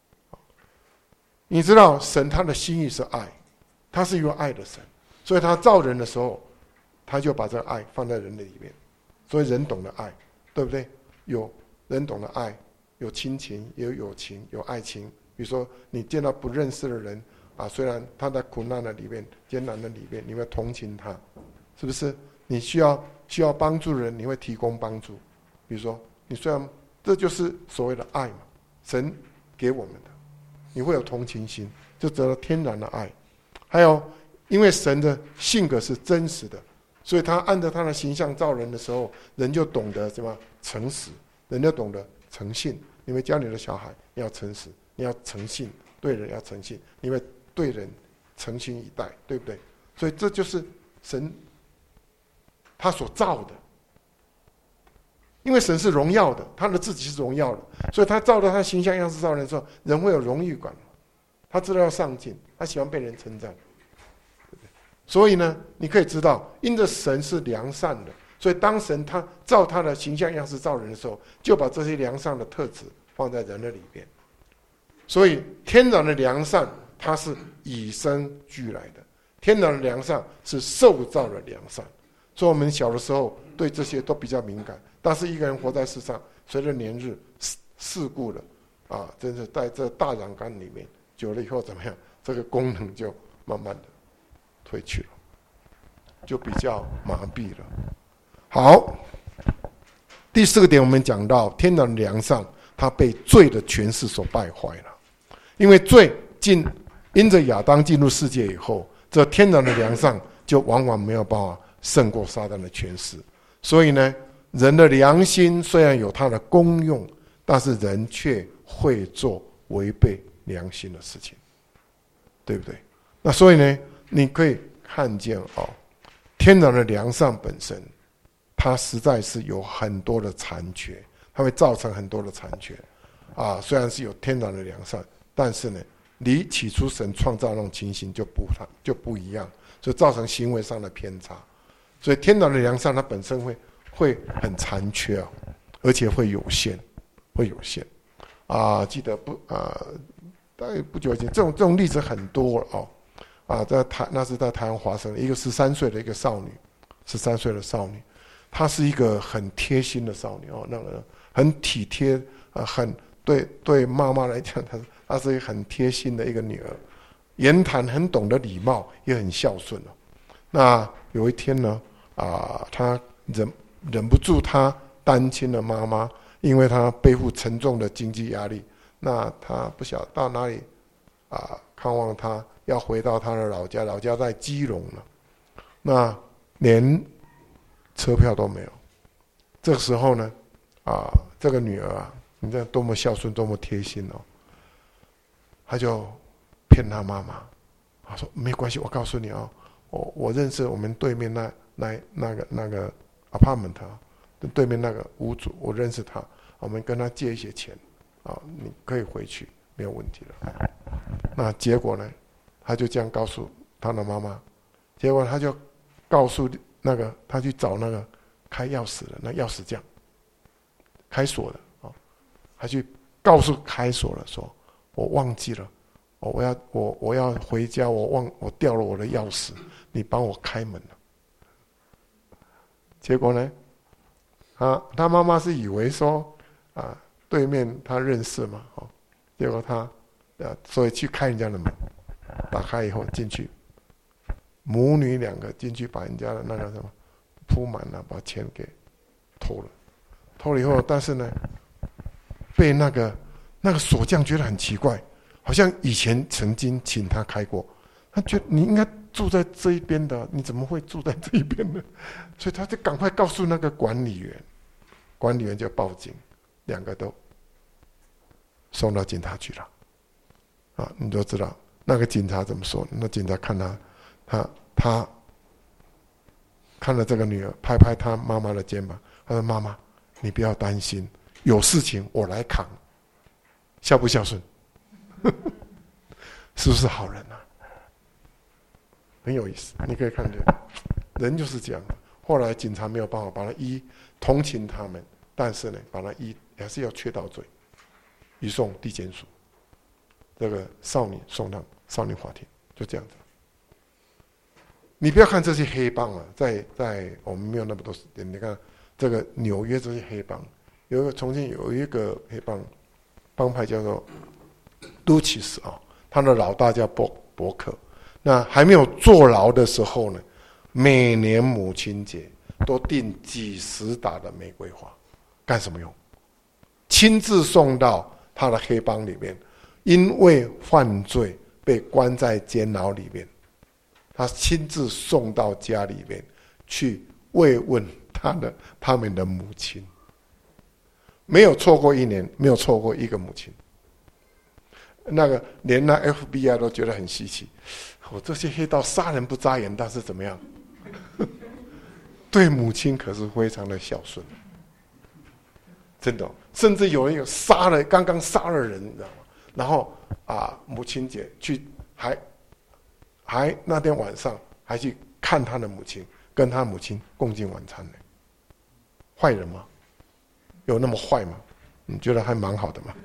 你知道神他的心意是爱，他是一个爱的神，所以他造人的时候，他就把这个爱放在人的里面，所以人懂得爱，对不对？有人懂得爱，有亲情，也有友情，有爱情。比如说你见到不认识的人啊，虽然他在苦难的里面、艰难的里面，你会同情他，是不是？你需要需要帮助的人，你会提供帮助。比如说你虽然这就是所谓的爱嘛，神给我们的，你会有同情心，就得了天然的爱。还有因为神的性格是真实的，所以他按照他的形象造人的时候，人就懂得什么诚实，人就懂得诚信。你会教你的小孩，你要诚实，你要诚信，对人要诚信，你会对人诚心以待，对不对？所以这就是神他所造的。因为神是荣耀的，他的自己是荣耀的，所以他照着他形象样式造人的时候，人会有荣誉感，他知道要上进，他喜欢被人称赞。所以呢，你可以知道，因着神是良善的， 所以当神他照他的形象样式造人的时候，就把这些良善的特质放在人的里面。所以天然的良善它是与生俱来的，天然的良善是受造的良善。所以我们小的时候对这些都比较敏感，但是一个人活在世上，随着年日世故了啊，真是在这大染缸里面久了以后怎么样，这个功能就慢慢的退去了，就比较麻痹了。好，第四个点我们讲到天然的良善它被罪的权势所败坏了。因为罪进因着亚当进入世界以后，这天然的良善就往往没有办法胜过撒旦的权势。所以呢，人的良心虽然有它的功用，但是人却会做违背良心的事情，对不对？那所以呢，你可以看见哦，天然的良善本身它实在是有很多的残缺，它会造成很多的残缺啊。虽然是有天然的良善，但是呢，离起初神创造那种情形就不就不一样，所以造成行为上的偏差。所以天然的良善它本身会会很残缺啊，而且会有限，会有限啊。记得不啊？大概不久前，这种这种例子很多了哦。啊，在台那是在台湾发生的一个十三岁的一个少女，十三岁的少女，她是一个很贴心的少女哦，那个很体贴啊，很对对妈妈来讲，她她是一个很贴心的一个女儿，言谈很懂得礼貌，也很孝顺哦。那有一天呢，啊，她忍忍不住，她单亲的妈妈，因为她背负沉重的经济压力，那她不晓得到哪里啊看望她。要回到他的老家，老家在基隆了，那连车票都没有。这个时候呢，啊，这个女儿啊，你看多么孝顺，多么贴心哦，他就骗他妈妈，他说没关系，我告诉你哦，我我认识我们对面那那那个那个 apartment 啊，对面那个屋主，我认识他，我们跟他借一些钱，啊，你可以回去，没有问题了。那结果呢？他就这样告诉他的妈妈，结果他就告诉那个他去找那个开钥匙的那钥匙匠，开锁的哦，他去告诉开锁的说，我忘记了，哦、我要我我要回家，我忘我掉了我的钥匙，你帮我开门了。结果呢，啊，他妈妈是以为说啊对面他认识嘛，哦，结果他啊所以去开人家的门。打开以后进去，母女两个进去把人家的那个什么铺满了，把钱给偷了。偷了以后，但是呢，被那个那个锁匠觉得很奇怪，好像以前曾经请他开过，他觉得你应该住在这一边的，你怎么会住在这一边呢？所以他就赶快告诉那个管理员，管理员就报警，两个都送到警察局了。啊，你都知道。那个警察怎么说？那警察看他，他他看了这个女儿，拍拍她妈妈的肩膀，他说：“妈妈，你不要担心，有事情我来扛。”孝不孝顺？是不是好人啊？很有意思，你可以看见，人就是这样。后来警察没有办法把他依同情他们，但是呢，把他依还是要确到罪，移送地检署。这个少女送到少女法庭，就这样子。你不要看这些黑帮啊，在在我们没有那么多时间。你看这个纽约这些黑帮，有一个重庆有一个黑帮帮派叫做杜奇斯啊，他的老大叫伯伯克。那还没有坐牢的时候呢，每年母亲节都订几十打的玫瑰花，干什么用？亲自送到他的黑帮里面。因为犯罪被关在监牢里面，他亲自送到家里面去慰问他的他们的母亲，没有错过一年，没有错过一个母亲。那个连那 F B I 都觉得很稀奇，我、哦、这些黑道杀人不眨眼，但是怎么样？对母亲可是非常的孝顺，真的、哦，甚至有人有杀了刚刚杀了人，你知道吗？然后啊，母亲节去还还那天晚上还去看他的母亲，跟他母亲共进晚餐呢。 坏人吗？有那么坏吗？你觉得还蛮好的吗？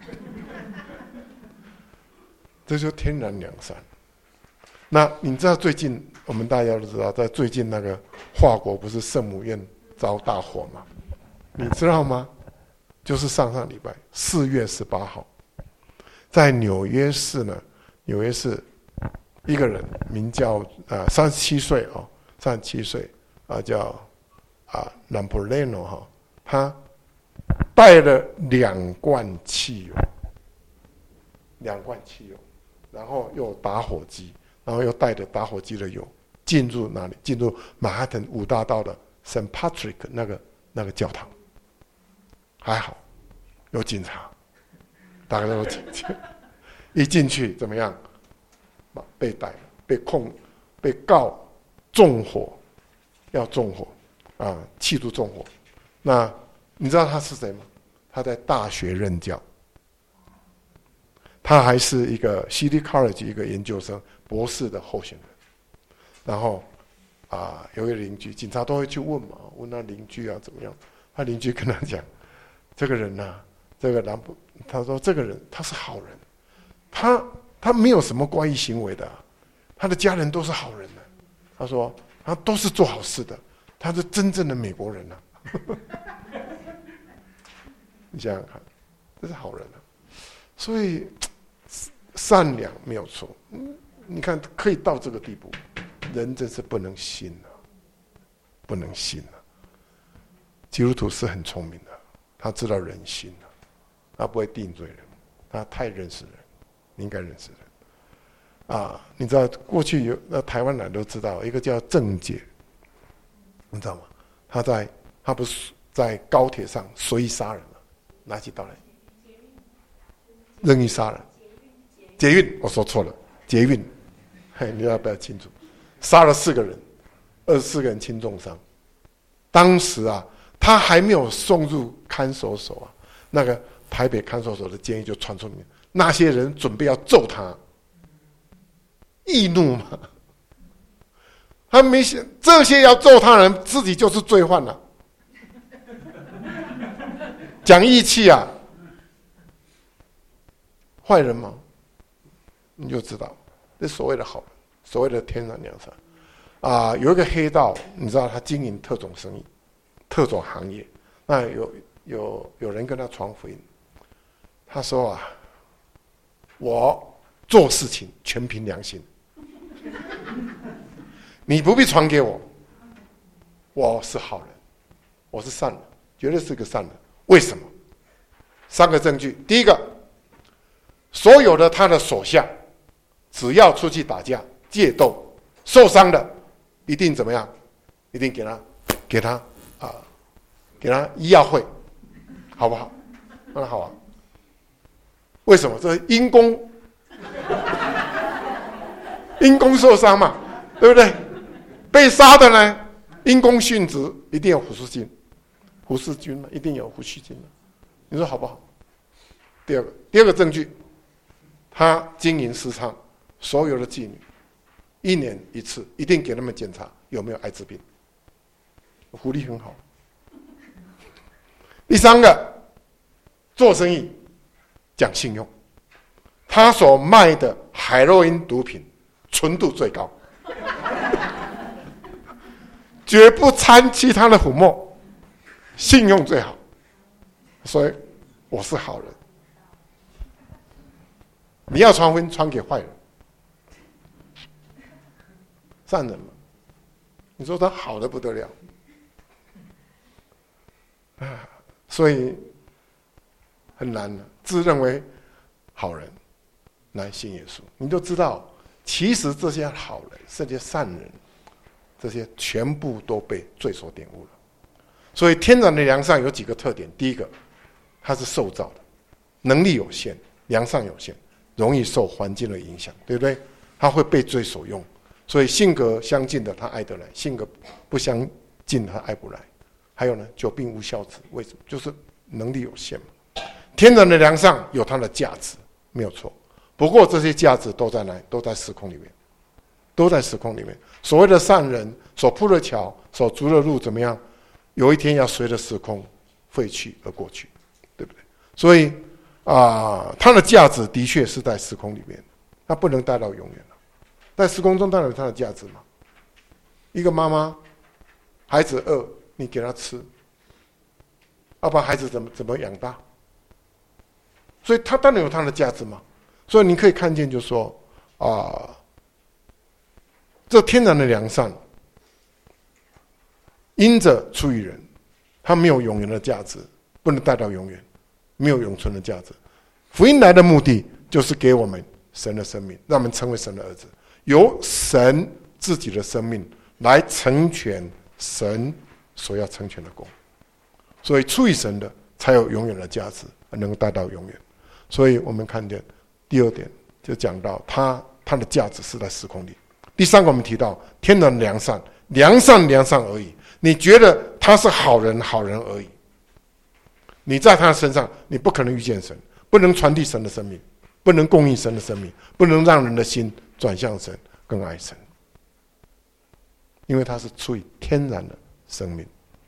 这就是天然良善。那你知道最近我们大家都知道，在最近那个法国不是圣母院遭大火吗？你知道吗？就是上上礼拜四月十八号，在纽约市呢，纽约市一个人名叫啊三十七岁哦，三十七岁啊叫啊兰普雷诺哈，他带了两罐汽油，两罐汽油，然后又打火机。然后又带着打火机的油进入哪里？进入曼哈顿五大道的 Saint Patrick 那个那个教堂。还好有警察，大家都进去。一进去怎么样？被逮了，被控，被告纵火，要纵火啊，企图纵火。那你知道他是谁吗？他在大学任教。他还是一个 City College 一个研究生博士的候选人，然后啊，有一个邻居，警察都会去问嘛，问他邻居啊怎么样？他邻居跟他讲，这个人啊，这个兰普，他说这个人他是好人，他他没有什么怪异行为的、啊，他的家人都是好人的、啊。他说他都是做好事的，他是真正的美国人啊。你想想看，这是好人啊，所以。善良没有错，你看可以到这个地步，人真是不能信啊，不能信啊。基督徒是很聪明的，他知道人心啊，他不会定罪人，他太认识人，你应该认识人啊。你知道过去有那台湾人都知道一个叫郑捷，你知道吗？他在他不是在高铁上随意杀人吗？拿起刀来任意杀人。捷运，我说错了，捷运，嘿，你要不要清楚？杀了四个人，二十四个人轻重伤。当时啊，他还没有送入看守所啊，那个台北看守所的监狱就传出来，那些人准备要揍他，易怒嘛。他没想这些要揍他的人，自己就是罪犯了、啊。讲义气啊，坏人吗？你就知道，这所谓的好人，所谓的天然良善啊。有一个黑道，你知道他经营特种生意、特种行业。那有有有人跟他传福音，他说啊，我做事情全凭良心，你不必传给我，我是好人，我是善人，绝对是个善人。为什么？三个证据。第一个，所有的他的手下。只要出去打架、械斗，受伤的，一定怎么样？一定给他，给他啊，给他医药费，好不好？当然好啊。为什么？这是因公，因公受伤嘛，对不对？被杀的呢，因公殉职，一定有抚恤金，抚恤金嘛，一定有抚恤金嘛。你说好不好？第二个，第二个证据，他经营私娼。所有的妓女，一年一次，一定给他们检查有没有艾滋病，福利很好。第三个，做生意讲信用，他所卖的海洛因毒品纯度最高，绝不掺其他的粉末，信用最好，所以我是好人。你要传福音，传给坏人。善人嘛，你说他好的不得了啊，所以很难的。自认为好人来信耶稣，你都知道，其实这些好人、这些善人，这些全部都被罪所玷污了。所以天然的良善有几个特点：第一个，他是受造的，能力有限，良善有限，容易受环境的影响，对不对？他会被罪所用。所以性格相近的他爱得来，性格不相近他爱不来。还有呢，久病无孝子，为什么？就是能力有限嘛。天然的良善有它的价值，没有错。不过这些价值都在哪里？都在时空里面，都在时空里面。所谓的善人所铺的桥，所筑的路，怎么样？ 有一天要随着时空废去而过去，对不对？所以啊、呃，它的价值的确是在时空里面，它不能带到永远了。在时空中当然有它的价值嘛。一个妈妈，孩子饿，你给他吃，要不然孩子怎么怎么养大？所以它当然有它的价值嘛。所以你可以看见，就说啊、呃，这天然的良善，因着出于人，它没有永远的价值，不能带到永远，没有永存的价值。福音来的目的就是给我们神的生命，让我们成为神的儿子，由神自己的生命来成全神所要成全的功。所以出于神的才有永远的价值，能够带到永远。所以我们看见第二点就讲到它它的价值是在时空里。第三个我们提到天然良善，良善良善而已，你觉得他是好人好人而已，你在他身上你不可能遇见神，不能传递神的生命，不能供应神的生命，不能让人的心转向神更爱神，因为他是出于天然的生命。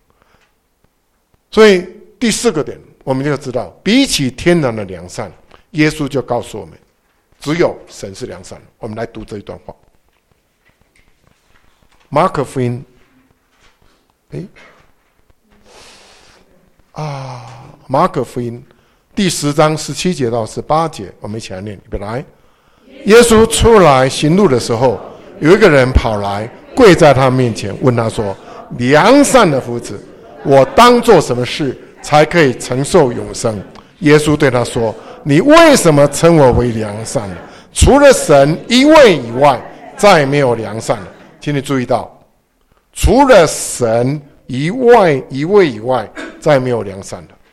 所以第四个点我们就知道，比起天然的良善，耶稣就告诉我们只有神是良善的。我们来读这一段话，马可福音诶啊，马可福音第十章十七节到十八节，我们一起来念。预备来。耶稣出来行路的时候，有一个人跑来跪在他面前，问他说：良善的夫子，我当做什么事才可以承受永生？耶稣对他说：你为什么称我为良善的？除了神一位以外，再没有良善的。请你注意到，除了神一外一位以外，再没有良善的。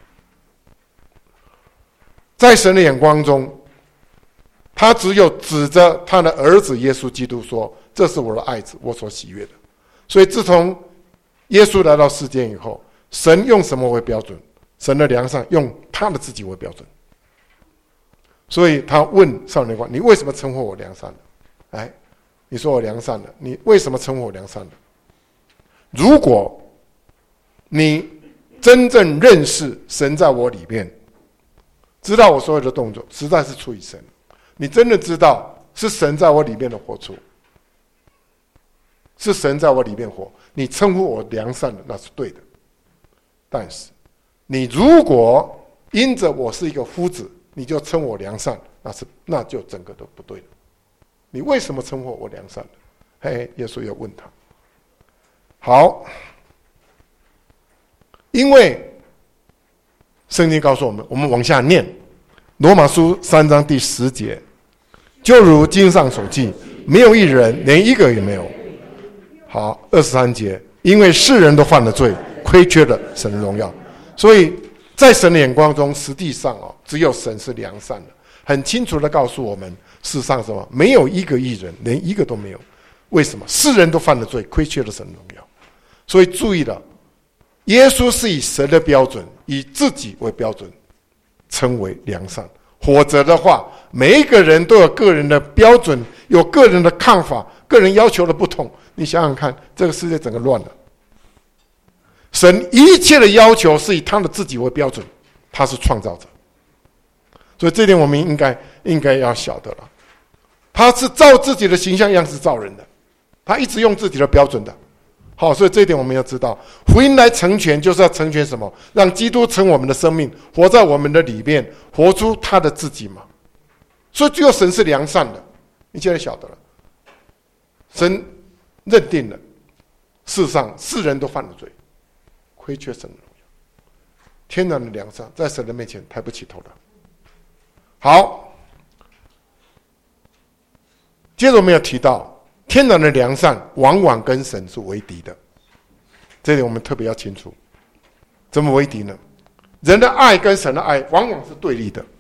在神的眼光中，他只有指着他的儿子耶稣基督说：这是我的爱子，我所喜悦的。所以自从耶稣来到世间以后，神用什么为标准？神的良善用他的自己为标准。所以他问少年官：你为什么称呼我良善的？哎，你说我良善的，你为什么称呼我良善的？如果你真正认识神在我里面，知道我所有的动作实在是出于神，你真的知道是神在我里面的活出，是神在我里面活，你称呼我良善的，那是对的。但是你如果因着我是一个夫子，你就称我良善，那是那就整个都不对了。你为什么称呼我良善的？嘿，耶稣又问他。好，因为圣经告诉我们，我们往下念罗马书三章第十节，就如经上所记，没有一人，连一个也没有。好，二十三节，因为世人都犯了罪，亏缺了神的荣耀。所以在神的眼光中，实际上哦，只有神是良善的，很清楚的告诉我们，事实上什么？没有一个义人，连一个都没有。为什么？世人都犯了罪，亏缺了神的荣耀。所以注意了，耶稣是以神的标准，以自己为标准，称为良善。否则的话，每一个人都有个人的标准，有个人的看法，个人要求的不同。你想想看，这个世界整个乱了。神一切的要求是以他的自己为标准，他是创造者，所以这点我们应该应该要晓得了。他是照自己的形象样式造人的，他一直用自己的标准的。好，所以这一点我们要知道，福音来成全，就是要成全什么？让基督成我们的生命，活在我们的里面，活出他的自己嘛。所以只有神是良善的，你现在晓得了。神认定了，世上世人都犯了罪，亏缺神的荣耀，天然的良善在神的面前抬不起头来。好，接着我们要提到，天然的良善往往跟神是为敌的，这点我们特别要清楚。怎么为敌呢？人的爱跟神的爱往往是对立的。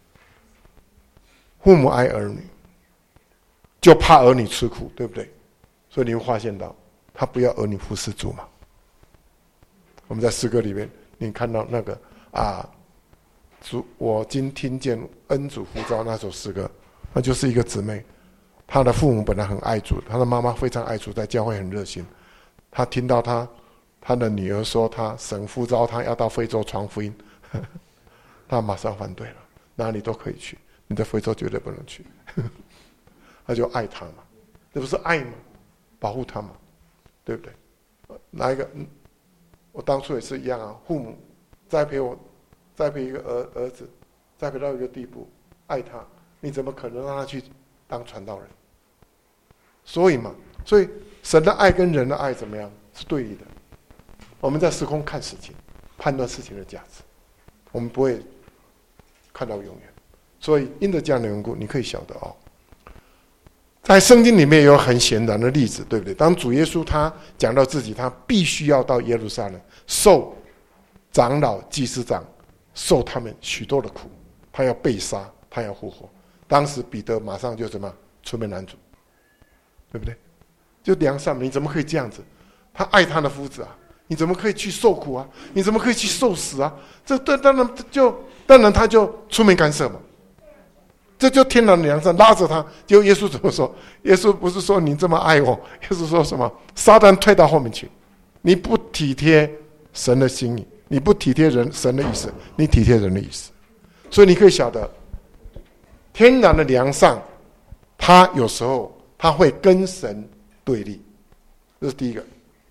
父母爱儿女，就怕儿女吃苦，对不对？所以你会发现到，他不要儿女服侍主嘛。我们在诗歌里面，你看到那个啊，主，我今听见恩主呼召那首诗歌，那就是一个姊妹。他的父母本来很爱主，他的妈妈非常爱主，在教会很热心。他听到他他的女儿说他神呼召他要到非洲传福音，他马上反对了，哪里都可以去，你在非洲绝对不能去。他就爱他嘛，这不是爱吗？保护他嘛，对不对？哪一个？我当初也是一样啊，父母栽培我，栽培一个儿儿子，栽培到一个地步，爱他，你怎么可能让他去当传道人？所以嘛，所以神的爱跟人的爱怎么样是对立的。我们在时空看事情，判断事情的价值，我们不会看到永远。所以因着这样的缘故，你可以晓得哦，在圣经里面有很显然的例子，对不对？当主耶稣他讲到自己，他必须要到耶路撒冷受长老、祭司长受他们许多的苦，他要被杀，他要复活。当时彼得马上就什么出面拦阻，对不对？就良善，你怎么可以这样子？他爱他的夫子啊，你怎么可以去受苦啊？你怎么可以去受死啊？这当然就当然他就出面干涉嘛。这就天然的良善，拉着他。结果耶稣怎么说？耶稣不是说你这么爱我，耶稣说什么？撒旦退到后面去，你不体贴神的心意，你不体贴人神的意思，你体贴人的意思。所以你可以晓得，天然的良善，他有时候他会跟神对立，这是第一个。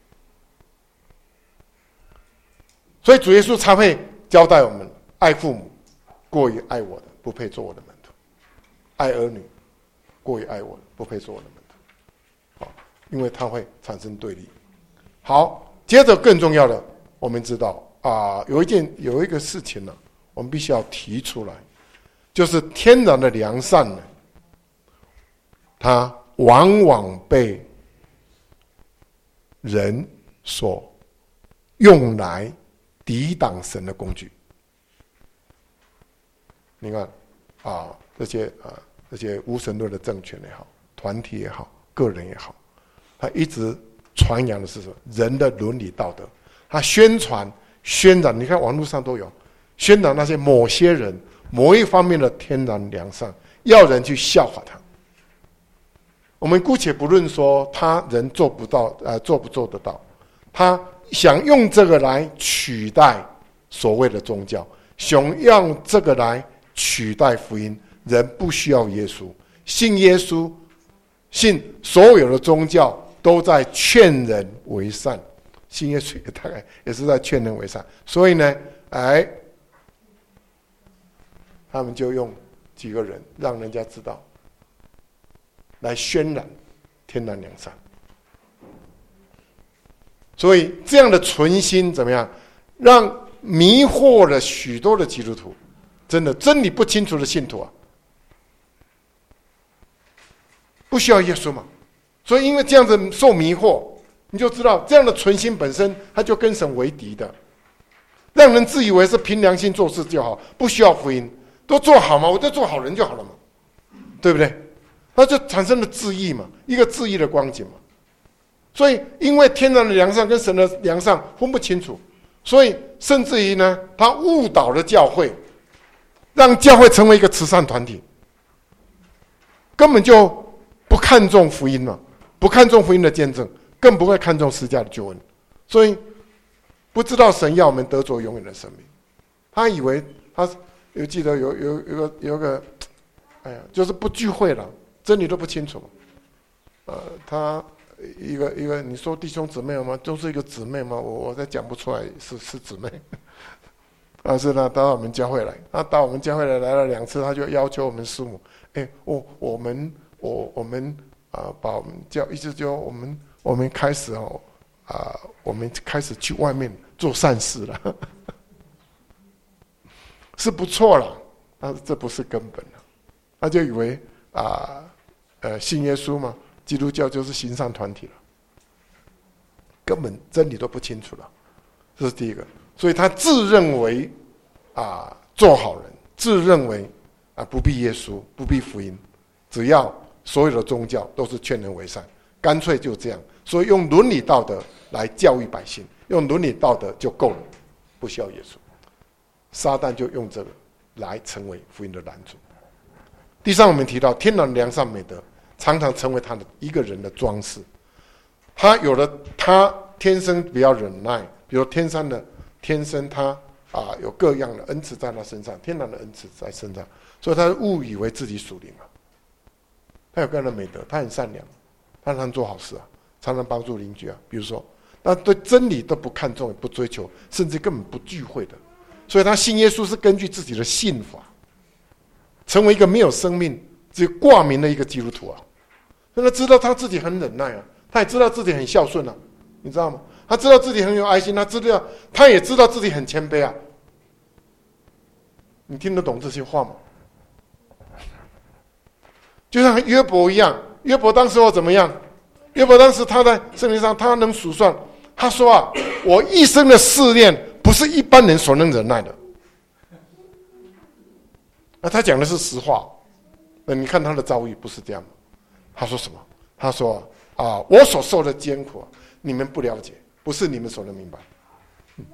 所以主耶稣才会交代我们：爱父母过于爱我的，不配做我的门徒；爱儿女过于爱我的，不配做我的门徒。好，因为它会产生对立。好，接着更重要的，我们知道啊，有一件有一个事情呢、啊，我们必须要提出来，就是天然的良善呢，它往往被人所用来抵挡神的工具。你看啊，这些啊这些无神论的政权也好，团体也好，个人也好，他一直传扬的是什么？人的伦理道德。他宣传渲染，你看网络上都有宣传那些某些人某一方面的天然良善，要人去效法他。我们姑且不论说他人做不到，呃，做不做得到，他想用这个来取代所谓的宗教，想用这个来取代福音。人不需要耶稣，信耶稣，信所有的宗教都在劝人为善，信耶稣也大概也是在劝人为善。所以呢，哎，他们就用几个人让人家知道，来渲染天然良善。所以这样的存心怎么样，让迷惑了许多的基督徒，真的真理不清楚的信徒啊，不需要耶稣嘛。所以因为这样子受迷惑，你就知道这样的存心本身他就跟神为敌的，让人自以为是凭良心做事就好，不需要福音，都做好嘛，我就做好人就好了嘛，对不对？那就产生了自义嘛，一个自义的光景嘛。所以因为天然的良善跟神的良善分不清楚，所以甚至于呢，他误导了教会，让教会成为一个慈善团体，根本就不看重福音嘛，不看重福音的见证，更不会看重十字架的救恩。所以不知道神要我们得着永远的生命，他以为他有记得有有有个有个，哎呀，就是不聚会了，真理都不清楚。呃，他一个一个，你说弟兄姊妹吗？都是一个姊妹吗？我我再讲不出来是是姊妹。但是呢，到我们教会来，他到我们教会来来了两次，他就要求我们师母，哎，我我们我我们啊、呃，把我们教一直就我们我们开始哦啊、呃，我们开始去外面做善事了，是不错了，但是这不是根本了，他就以为啊呃, 呃信耶稣嘛，基督教就是行善团体了，根本真理都不清楚了，这是第一个。所以他自认为啊做好人，自认为啊不必耶稣，不必福音，只要所有的宗教都是劝人为善，干脆就这样。所以用伦理道德来教育百姓，用伦理道德就够了，不需要耶稣。撒旦就用这个来成为福音的拦阻。第三，我们提到天然良善美德常常成为他的一个人的装饰，他有了他天生比较忍耐，比如天生的天生他啊有各样的恩赐在他身上，天然的恩赐在身上，所以他误以为自己属灵啊。他有个人的美德，他很善良，他常常做好事啊，常常帮助邻居啊。比如说，那对真理都不看重，也不追求，甚至根本不聚会的。所以他信耶稣是根据自己的信法，成为一个没有生命、只有挂名的一个基督徒啊。他知道他自己很忍耐啊，他也知道自己很孝顺啊，你知道吗？他知道自己很有爱心，他知道，他也知道自己很谦卑啊。你听得懂这些话吗？就像约伯一样，约伯当时候怎么样？约伯当时他在圣经上，他能数算，他说啊，我一生的试炼不是一般人所能忍耐的。那他讲的是实话，那你看他的遭遇不是这样吗？他说什么？他说啊，我所受的艰苦，你们不了解，不是你们所能明白。嗯、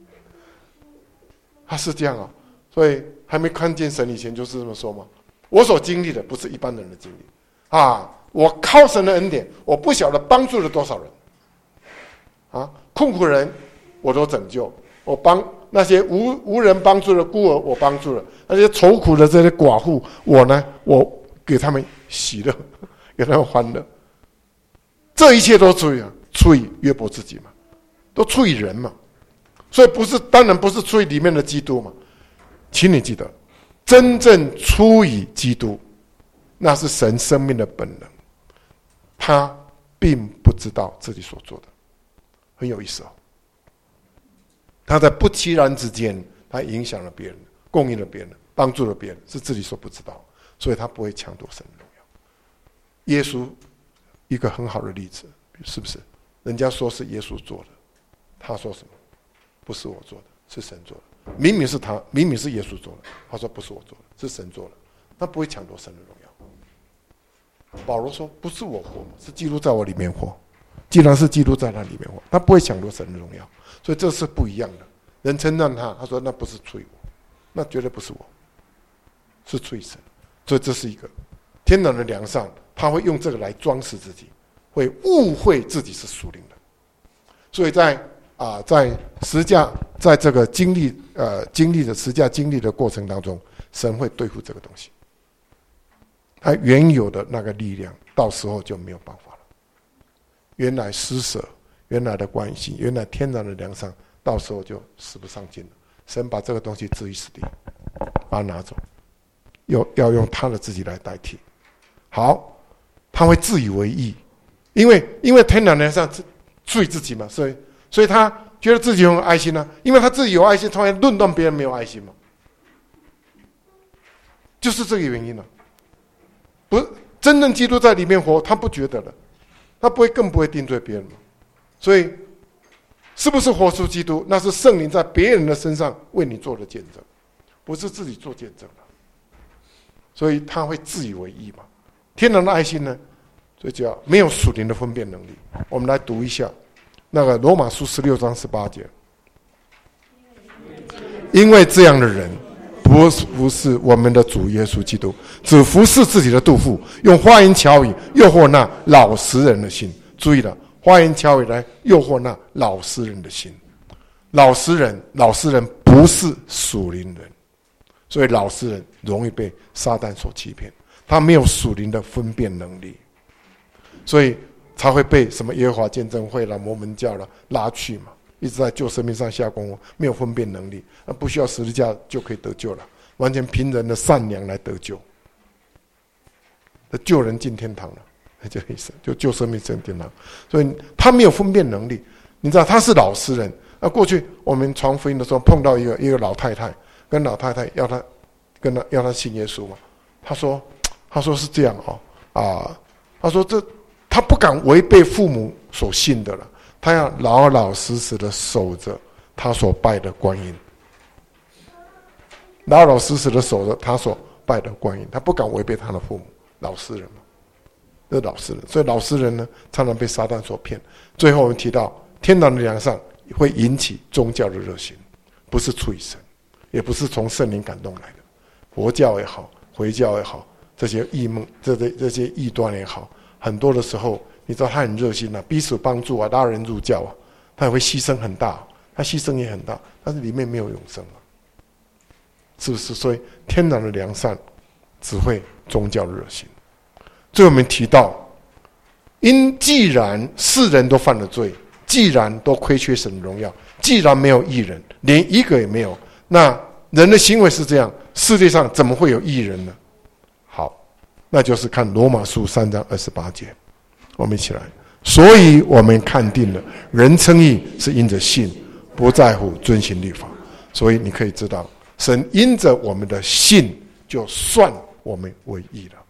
他是这样啊，所以还没看见神以前就是这么说嘛。我所经历的不是一般人的经历啊！我靠神的恩典，我不晓得帮助了多少人啊！困苦人我都拯救，我帮那些无无人帮助的孤儿，我帮助了那些愁苦的这些寡妇，我呢，我给他们喜乐，给他们欢乐。这一切都出于出于约伯自己嘛，都出于人嘛，所以不是，当然不是出于里面的基督嘛。请你记得，真正出于基督，那是神生命的本能，他并不知道自己所做的，很有意思哦。他在不期然之间，他影响了别人，供应了别人，帮助了别人，是自己所不知道，所以他不会抢夺神的荣耀。耶稣一个很好的例子，是不是？人家说是耶稣做的，他说什么？不是我做的，是神做的。明明是他，明明是耶稣做的，他说不是我做的，是神做的，那不会抢夺神的荣耀。保罗说不是我活，是基督在我里面活。既然是基督在他里面活，他不会抢夺神的荣耀，所以这是不一样的。人称赞他，他说那不是出于我，那绝对不是我，是出于神。所以这是一个天然的良善，他会用这个来装饰自己，会误会自己是属灵的。所以在啊，在十架，在这个经历呃经历的十架经历的过程当中，神会对付这个东西。他原有的那个力量，到时候就没有办法了。原来施舍，原来的关系，原来天然的良善，到时候就使不上劲了。神把这个东西置于死地，把它拿走，又要用他的自己来代替。好，他会自以为意，因为因为天然的良善注意自己嘛，所以。所以他觉得自己很有爱心呢、啊，因为他自己有爱心，他会论断别人没有爱心嘛，就是这个原因了、啊。不是真正基督在里面活，他不觉得了，他不会，更不会定罪别人嘛。所以，是不是活出基督，那是圣灵在别人的身上为你做的见证，不是自己做见证了。所以他会自以为意嘛。天然的爱心呢，所以叫没有属灵的分辨能力。我们来读一下。那个罗马书十六章十八节，因为这样的人不服侍我们的主耶稣基督，只服侍自己的肚腹，用花言巧语诱惑那老实人的心。注意了，花言巧语来诱惑那老实人的心。老实人，老实人不是属灵人，所以老实人容易被撒旦所欺骗，他没有属灵的分辨能力，所以才会被什么耶和华见证会啦、摩门教啦拉去嘛，一直在救生命上下功夫，没有分辨能力，那不需要十字架就可以得救了，完全凭人的善良来得救，救人进天堂了，这个意思，就救生命进天堂。所以他没有分辨能力，你知道他是老实人。那过去我们传福音的时候碰到一个一个老太太，跟老太太要他跟他要他信耶稣嘛，他说他说是这样哦啊，他说这。他不敢违背父母所信的了，他要老老实实的守着他所拜的观音，老老实实的守着他所拜的观音，他不敢违背他的父母，老实人嘛，这是老实人。所以老实人呢，常常被撒旦所骗。最后我们提到，天然的良善会引起宗教的热心，不是出于神，也不是从圣灵感动来的，佛教也好，回教也好，这些异梦、这些这些异端也好。很多的时候，你知道他很热心啊，彼此帮助啊，拉人入教啊， 他也会牺牲很大，他牺牲也很大，但是里面没有永生嘛，是不是？所以天然的良善只会宗教热心。最后我们提到，因既然世人都犯了罪，既然都亏缺神的荣耀，既然没有义人，连一个也没有，那人的行为是这样，世界上怎么会有义人呢？好，那就是看罗马书三章二十八节，我们一起来。所以我们看定了，人称义是因着信，不在乎遵行律法。所以你可以知道，神因着我们的信，就算我们为义了。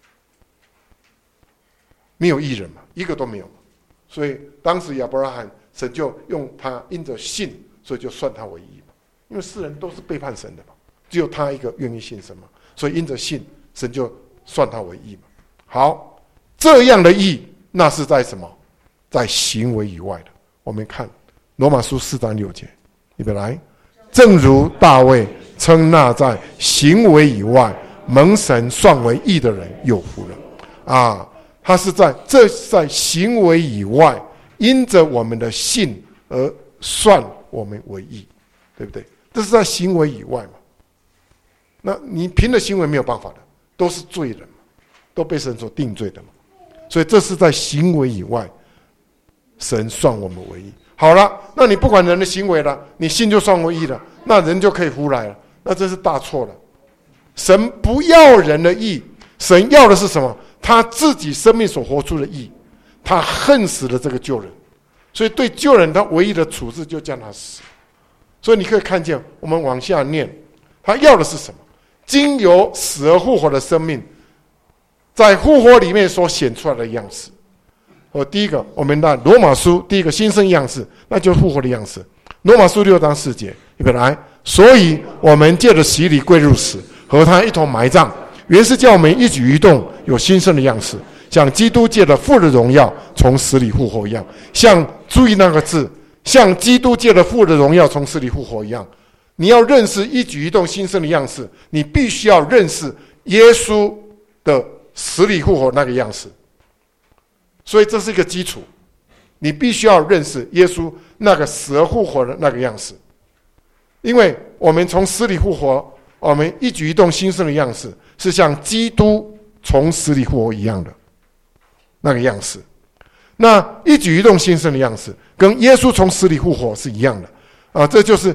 没有义人嘛，一个都没有。所以当时亚伯拉罕，神就用他因着信，所以就算他为义嘛。因为世人都是背叛神的嘛，只有他一个愿意信神嘛，所以因着信，神就算他为义嘛。好，这样的义，那是在什么？在行为以外的。我们看罗马书四章六节，预备来。正如大卫称那在行为以外蒙神算为义的人有福了啊！他是在这在行为以外，因着我们的信而算我们为义，对不对？这是在行为以外嘛。那你凭着行为没有办法的，都是罪人嘛，都被神所定罪的嘛。所以这是在行为以外，神算我们为义。好了，那你不管人的行为了，你信就算为义了，那人就可以胡来了，那这是大错了。神不要人的义，神要的是什么？他自己生命所活出的义。他恨死了这个旧人，所以对旧人他唯一的处置就叫他死。所以你可以看见，我们往下念，他要的是什么？经由死而复活的生命，在复活里面所显出来的样式。哦，第一个，我们的罗马书第一个新生样式，那就是复活的样式。罗马书六章四节，预备来。所以我们借着洗礼归入死，和他一同埋葬，原是叫我们一举一动有新生的样式，像基督借着父的荣耀从死里复活一样。像注意那个字，像基督借着父的荣耀从死里复活一样。你要认识一举一动新生的样式，你必须要认识耶稣的死里复活那个样式。所以这是一个基础，你必须要认识耶稣那个死而复活的那个样式。因为我们从死里复活，我们一举一动新生的样式是像基督从死里复活一样的那个样式。那一举一动新生的样式跟耶稣从死里复活是一样的啊！这就是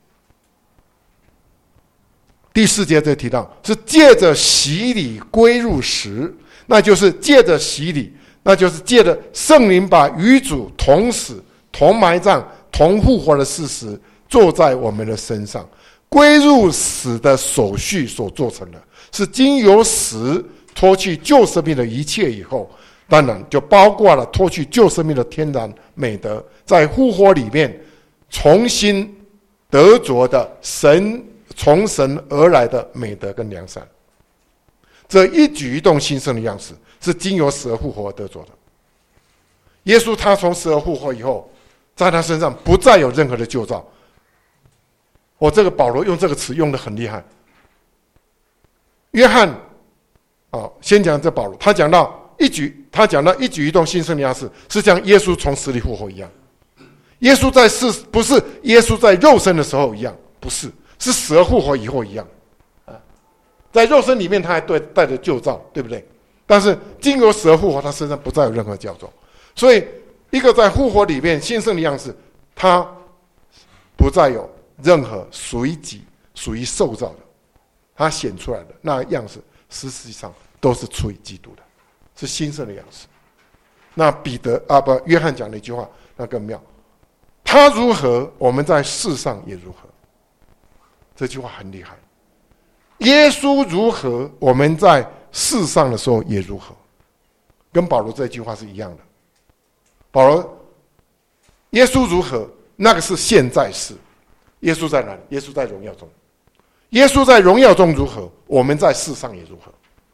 第四节这提到，是借着洗礼归入死，那就是借着洗礼，那就是借着圣灵把与主同死、同埋葬、同复活的事实做在我们的身上。归入死的手续所做成的，是经由死脱去旧生命的一切以后，当然就包括了脱去旧生命的天然美德，在复活里面重新得着的神从神而来的美德跟良善。这一举一动新生的样式是经由死而复活而得着的。耶稣他从死而复活以后，在他身上不再有任何的旧造。我这个保罗用这个词用得很厉害。约翰哦，先讲这保罗，他讲到一举，他讲到一举一动新生的样式，是像耶稣从死里复活一样。耶稣在世，不是耶稣在肉身的时候一样，不是，是死而复活以后一样。在肉身里面他还对带着旧造，对不对？但是经由死而复活，他身上不再有任何旧造。所以一个在复活里面新生的样式，他不再有任何属于己、属于受造的，他显出来的那样式，实际上都是出于基督的，是新生的样式。那彼得啊，不，约翰讲了一句话，那更妙。他如何，我们在世上也如何。这句话很厉害。耶稣如何，我们在世上的时候也如何，跟保罗这句话是一样的。保罗，耶稣如何，那个是现在式。耶稣在哪里？耶稣在荣耀中。耶稣在荣耀中如何，我们在世上也如何。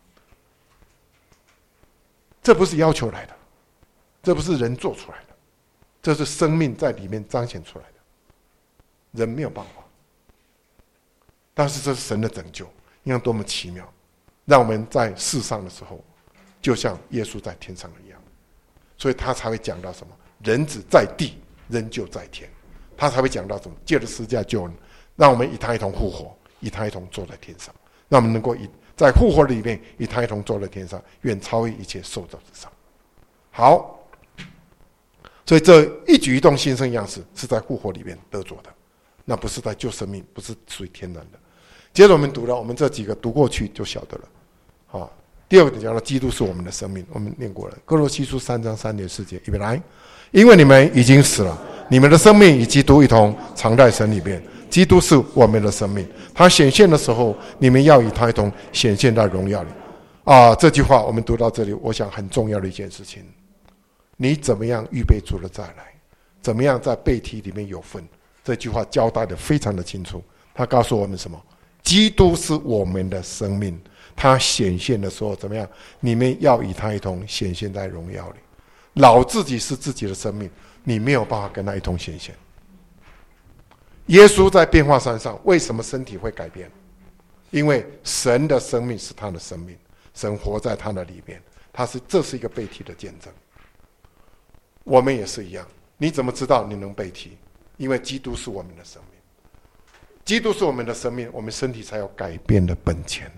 这不是要求来的，这不是人做出来的，这是生命在里面彰显出来的，人没有办法。但是这是神的拯救，你看多么奇妙，让我们在世上的时候就像耶稣在天上一样。所以他才会讲到什么，人子在地仍旧在天。他才会讲到什么？借着十字架救恩，让我们与他一同复活，与他一同坐在天上，让我们能够以在复活里面与他一同坐在天上，远超越一切受造之上。好，所以这一举一动、心生样式是在复活里面得着的，那不是在救生命，不是属于天然的。接着我们读了，我们这几个读过去就晓得了。好，第二个讲到基督是我们的生命，我们念过了。哥罗西书三章三节四节，预备来，因为你们已经死了，你们的生命与基督一同藏在神里面。基督是我们的生命，他显现的时候，你们要与他一同显现在荣耀里。啊，这句话我们读到这里，我想很重要的一件事情，你怎么样预备主的再来，怎么样在被提里面有份，这句话交代的非常的清楚。他告诉我们什么？基督是我们的生命，他显现的时候怎么样？你们要与他一同显现在荣耀里。老自己是自己的生命，你没有办法跟他一同显现。耶稣在变化山上，为什么身体会改变？因为神的生命是他的生命，神活在他的里面，他是这是一个被提的见证。我们也是一样，你怎么知道你能被提？因为基督是我们的生命，基督是我们的生命，我们身体才有改变的本钱。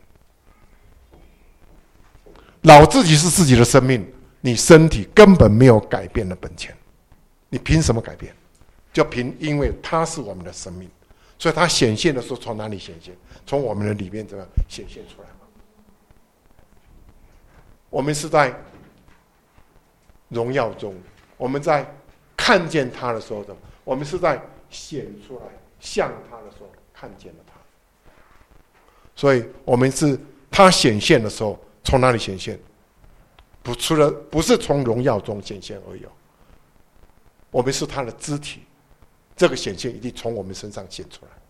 老自己是自己的生命，你身体根本没有改变的本钱，你凭什么改变？就凭因为他是我们的生命，所以他显现的时候从哪里显现？从我们的里面怎么样显现出来吗？我们是在荣耀中，我们在看见他的时候，我们是在显出来像他的时候看见了他。所以我们是他显现的时候从哪里显现？不除了不是从荣耀中显现而已，我们是他的肢体，这个显现一定从我们身上显出来。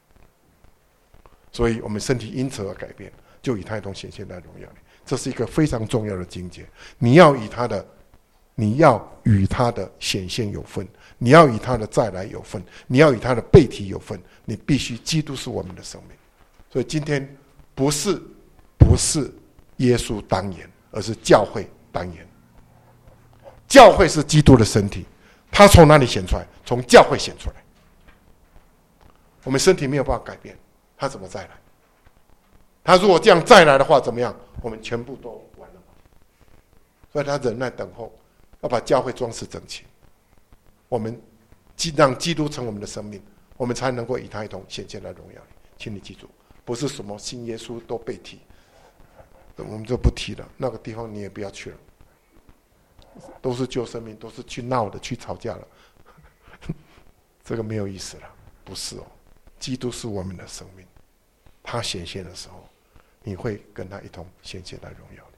所以我们身体因此而改变，就与他一同显现在荣耀里。这是一个非常重要的境界。你要与他的你要与他的显现有份，你要与他的再来有份，你要与他的被提有份，你必须基督是我们的生命。所以今天不是不是耶稣当言，而是教会当言。教会是基督的身体，他从哪里显出来？从教会显出来。我们身体没有办法改变，他怎么再来？他如果这样再来的话，怎么样？我们全部都完了。所以他忍耐等候，要把教会装饰整齐。我们让基督成我们的生命，我们才能够与他一同显现在荣耀里。请你记住，不是什么信耶稣都被提，我们就不提了。那个地方你也不要去了，都是救生命，都是去闹的，去吵架了，这个没有意思了。不是哦，基督是我们的生命，他显现的时候，你会跟他一同显现在荣耀里。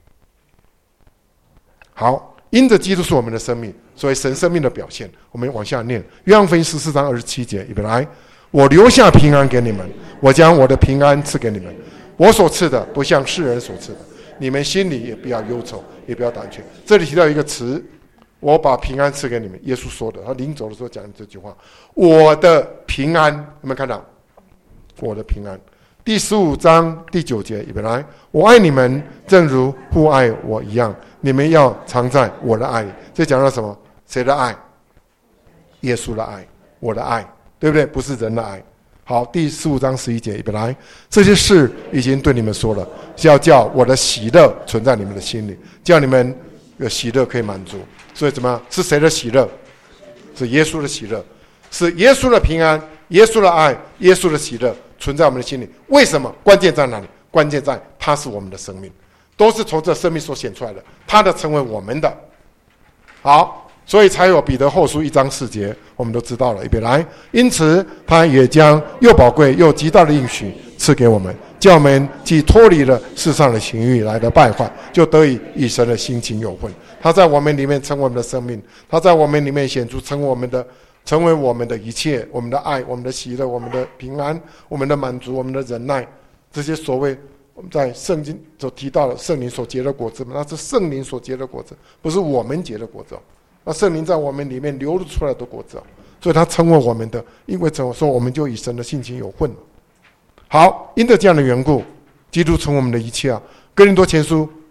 好，因着基督是我们的生命，所以神生命的表现，我们往下念约翰福音十四章二十七节，预备来，我留下平安给你们，我将我的平安赐给你们，我所赐的不像世人所赐的，你们心里也不要忧愁，也不要胆怯。这里提到一个词，我把平安赐给你们，耶稣说的，他临走的时候讲这句话，我的平安，有没有看到？我的平安。第十五章第九节，预备来，我爱你们，正如父爱我一样，你们要常在我的爱里。这讲到什么？谁的爱？耶稣的爱，我的爱，对不对？不是人的爱。好，第十五章十一节，预备来，这些事已经对你们说了，是要叫我的喜乐存在你们的心里，叫你们有喜乐可以满足。所以怎么样？是谁的喜乐？是耶稣的喜乐，是耶稣的平安，耶稣的爱，耶稣的喜乐存在我们的心里。为什么？关键在哪里？关键在他是我们的生命，都是从这生命所显出来的，他的成为我们的。好，所以才有彼得后书一章四节，我们都知道了。预备来，因此他也将又宝贵又极大的应许赐给我们，叫我们既脱离了世上的情欲来的败坏，就得以与神的心情有份。他在我们里面成为我们的生命，他在我们里面显出成为我们的成为我们的一切，我们的爱，我们的喜乐，我们的平安，我们的满足，我们的忍耐，这些所谓我们在圣经所提到的圣灵所结的果子，那是圣灵所结的果子，不是我们结的果子。那圣灵在我们里面流露出来的果子，所以它成为我们的，因为怎么说，我们就与神的性情有份。好，因着这样的缘故，基督成为我们的一切啊。哥林多前书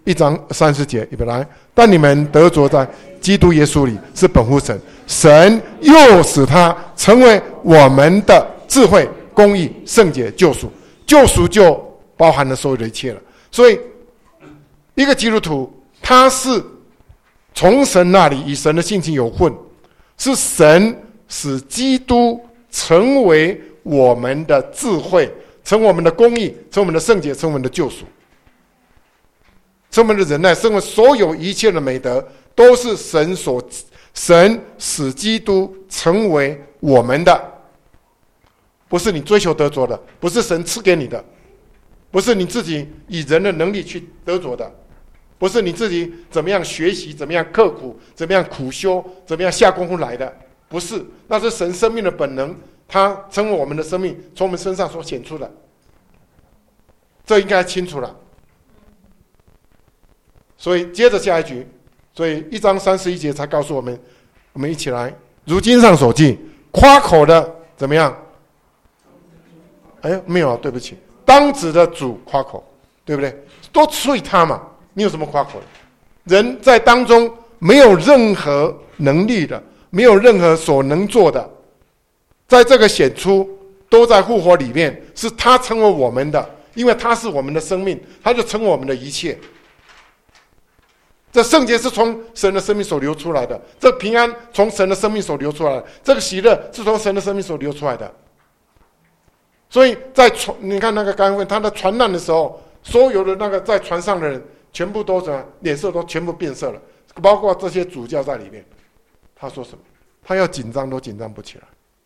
一章三十节，预备来。但你们得着在基督耶稣里是本乎神，神又使他成为我们的智慧、公义、圣洁、救赎。救赎就包含了所有的一切了。所以，一个基督徒他是从神那里与神的性情有混，是神使基督成为我们的智慧，成为我们的公义，成为我们的圣洁，成为我们的救赎。成为我们的忍耐，成为所有一切的美德，都是神所神使基督成为我们的，不是你追求得着的，不是神赐给你的，不是你自己以人的能力去得着的，不是你自己怎么样学习，怎么样刻苦，怎么样苦修，怎么样下功夫来的，不是，那是神生命的本能，它成为我们的生命从我们身上所显出的，这应该清楚了。所以接着下一句，所以一章三十一节才告诉我们，我们一起来，如经上所记，夸口的怎么样？哎，没有啊，对不起，当指的主夸口，对不对？都属于他嘛，你有什么夸口的？人在当中没有任何能力的，没有任何所能做的，在这个显出都在复活里面，是他成为我们的，因为他是我们的生命，他就成为我们的一切。这圣洁是从神的生命所流出来的，这平安从神的生命所流出来的，这个喜乐是从神的生命所流出来的。所以在船，你看那个刚问他的船难的时候，所有的那个在船上的人全部都怎么脸色都全部变色了，包括这些主教在里面。他说什么？他要紧张都紧张不起来。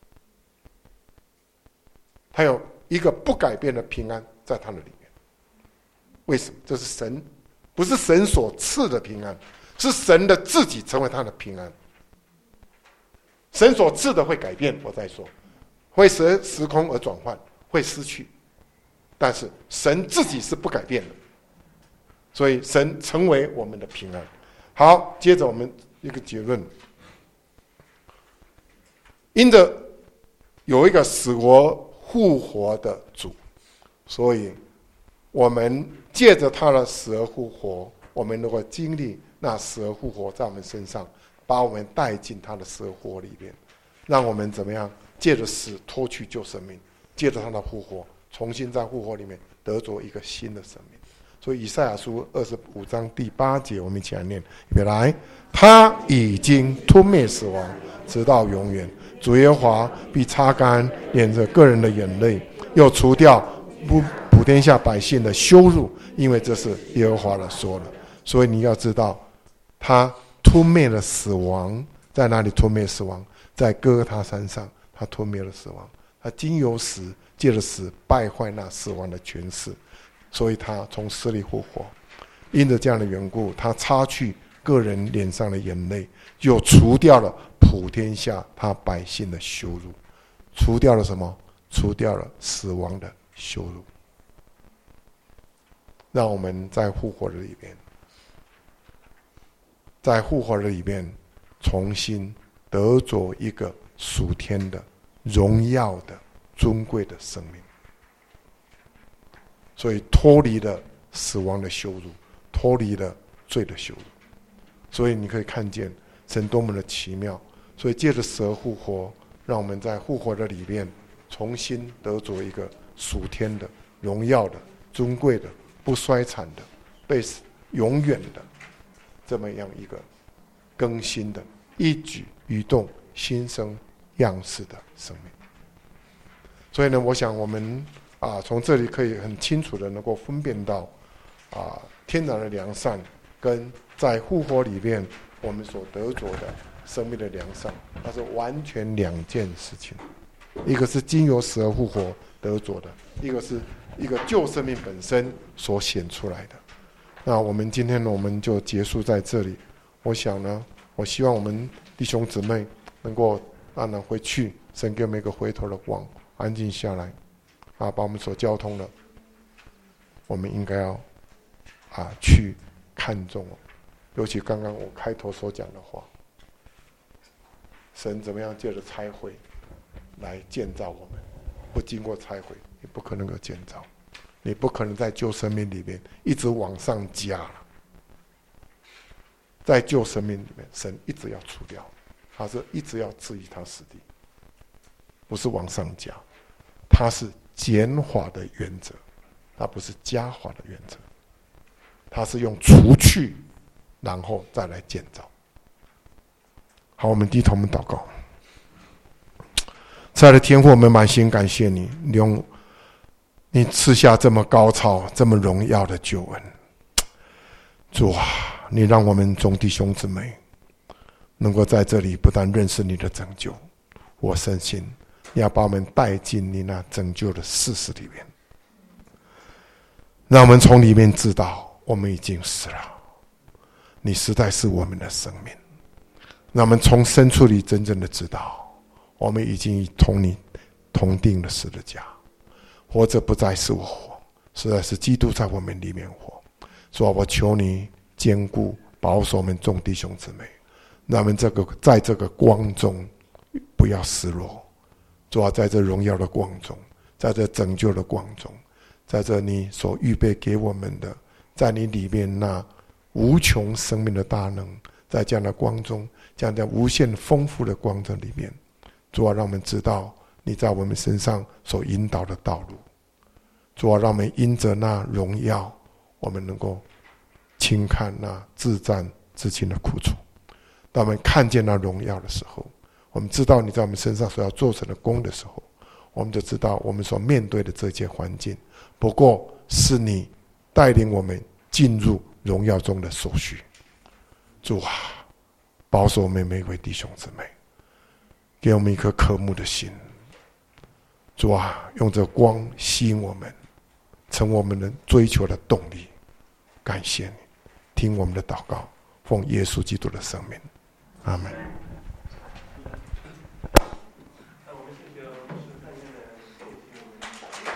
他有一个不改变的平安在他的里面。为什么？这是神。不是神所赐的平安，是神的自己成为他的平安。神所赐的会改变，我再说，会随时空而转换，会失去，但是神自己是不改变的，所以神成为我们的平安。好，接着我们一个结论，因着有一个使我复活的主，所以我们借着他的死而复活，我们能够经历那死而复活在我们身上，把我们带进他的死而复活里边，让我们怎么样借着死脱去旧生命，借着他的复活重新在复活里面得着一个新的生命。所以以赛亚书二十五章第八节，我们一起来念，预备来。他已经吞灭死亡，直到永远。主耶和华必擦干脸着个人的眼泪，又除掉不普天下百姓的羞辱，因为这是耶和华的说了。所以你要知道，他吞灭了死亡，在哪里吞灭死亡？在哥哥他山上，他吞灭了死亡。他经由死，借着死败坏那死亡的权势，所以他从死里复活。因着这样的缘故，他擦去个人脸上的眼泪，又除掉了普天下他百姓的羞辱。除掉了什么？除掉了死亡的羞辱。让我们在复活的里边，在复活的里边重新得着一个属天的荣耀的尊贵的生命，所以脱离了死亡的羞辱，脱离了罪的羞辱。所以你可以看见神多么的奇妙。所以借着死而复活，让我们在复活的里面重新得着一个属天的荣耀的尊贵的不衰残的被永远的这么样一个更新的一举一动新生样式的生命。所以呢，我想我们啊，从这里可以很清楚的能够分辨到啊，天然的良善跟在复活里面我们所得着的生命的良善，那是完全两件事情。一个是经由死而复活得着的，一个是一个旧生命本身所显出来的。那我们今天呢，我们就结束在这里。我想呢，我希望我们弟兄姊妹能够慢慢回去，神给我们一个回头的光，安静下来，啊，把我们所交通的，我们应该要啊去看重，尤其刚刚我开头所讲的话，神怎么样借着拆毁来建造我们，不经过拆毁，你不可能有建造，你不可能在旧生命里面一直往上加了， 在旧生命里面，神一直要除掉，他是一直要置于他死地，不是往上加，他是减法的原则，他不是加法的原则，他是用除去，然后再来建造。好，我们低头，我们祷告。亲爱的天父，我们满心感谢你，用你赐下这么高超、这么荣耀的救恩。主啊，你让我们众弟兄姊妹能够在这里不但认识你的拯救，我深信你要把我们带进你那拯救的事实里面，让我们从里面知道我们已经死了，你实在是我们的生命，让我们从深处里真正的知道我们已经同你同定了十字架，活着不再是我活，实在是基督在我们里面活。主啊，我求你坚固保守我们众弟兄姊妹，让我们这个在这个光中不要失落。主啊，在这荣耀的光中，在这拯救的光中，在这你所预备给我们的，在你里面那无穷生命的大能，在这样的光中，这样的无限丰富的光中里面，主啊，让我们知道你在我们身上所引导的道路。主啊，让我们因着那荣耀，我们能够轻看那自战自亲的苦楚。当我们看见那荣耀的时候，我们知道你在我们身上所要做成的功的时候，我们就知道我们所面对的这些环境，不过是你带领我们进入荣耀中的所需。主啊，保守我们每一位弟兄姊妹，给我们一颗渴慕的心。主啊，用这光吸引我们，成我们的追求的动力。感谢你，听我们的祷告，奉耶稣基督的圣名，阿们。